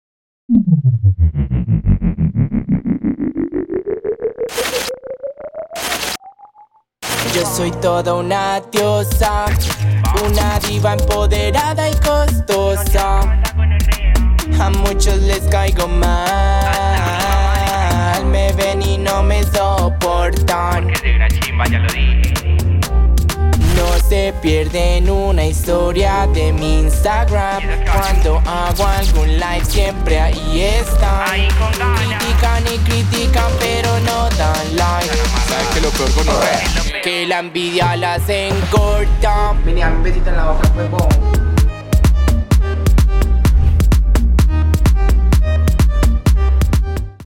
Yo soy toda una diosa, una diva empoderada y costosa. A muchos les caigo mal, me ven y no me soportan. Que soy una chimba, ya lo dije. No se pierden una historia de mi Instagram. Cuando hago algún live siempre ahí están. Ahí con ganas. Critican y critican pero no dan like. ¿Sabes qué lo peor con los Que la envidia las engorda. Venía un besito en la boca, huevón.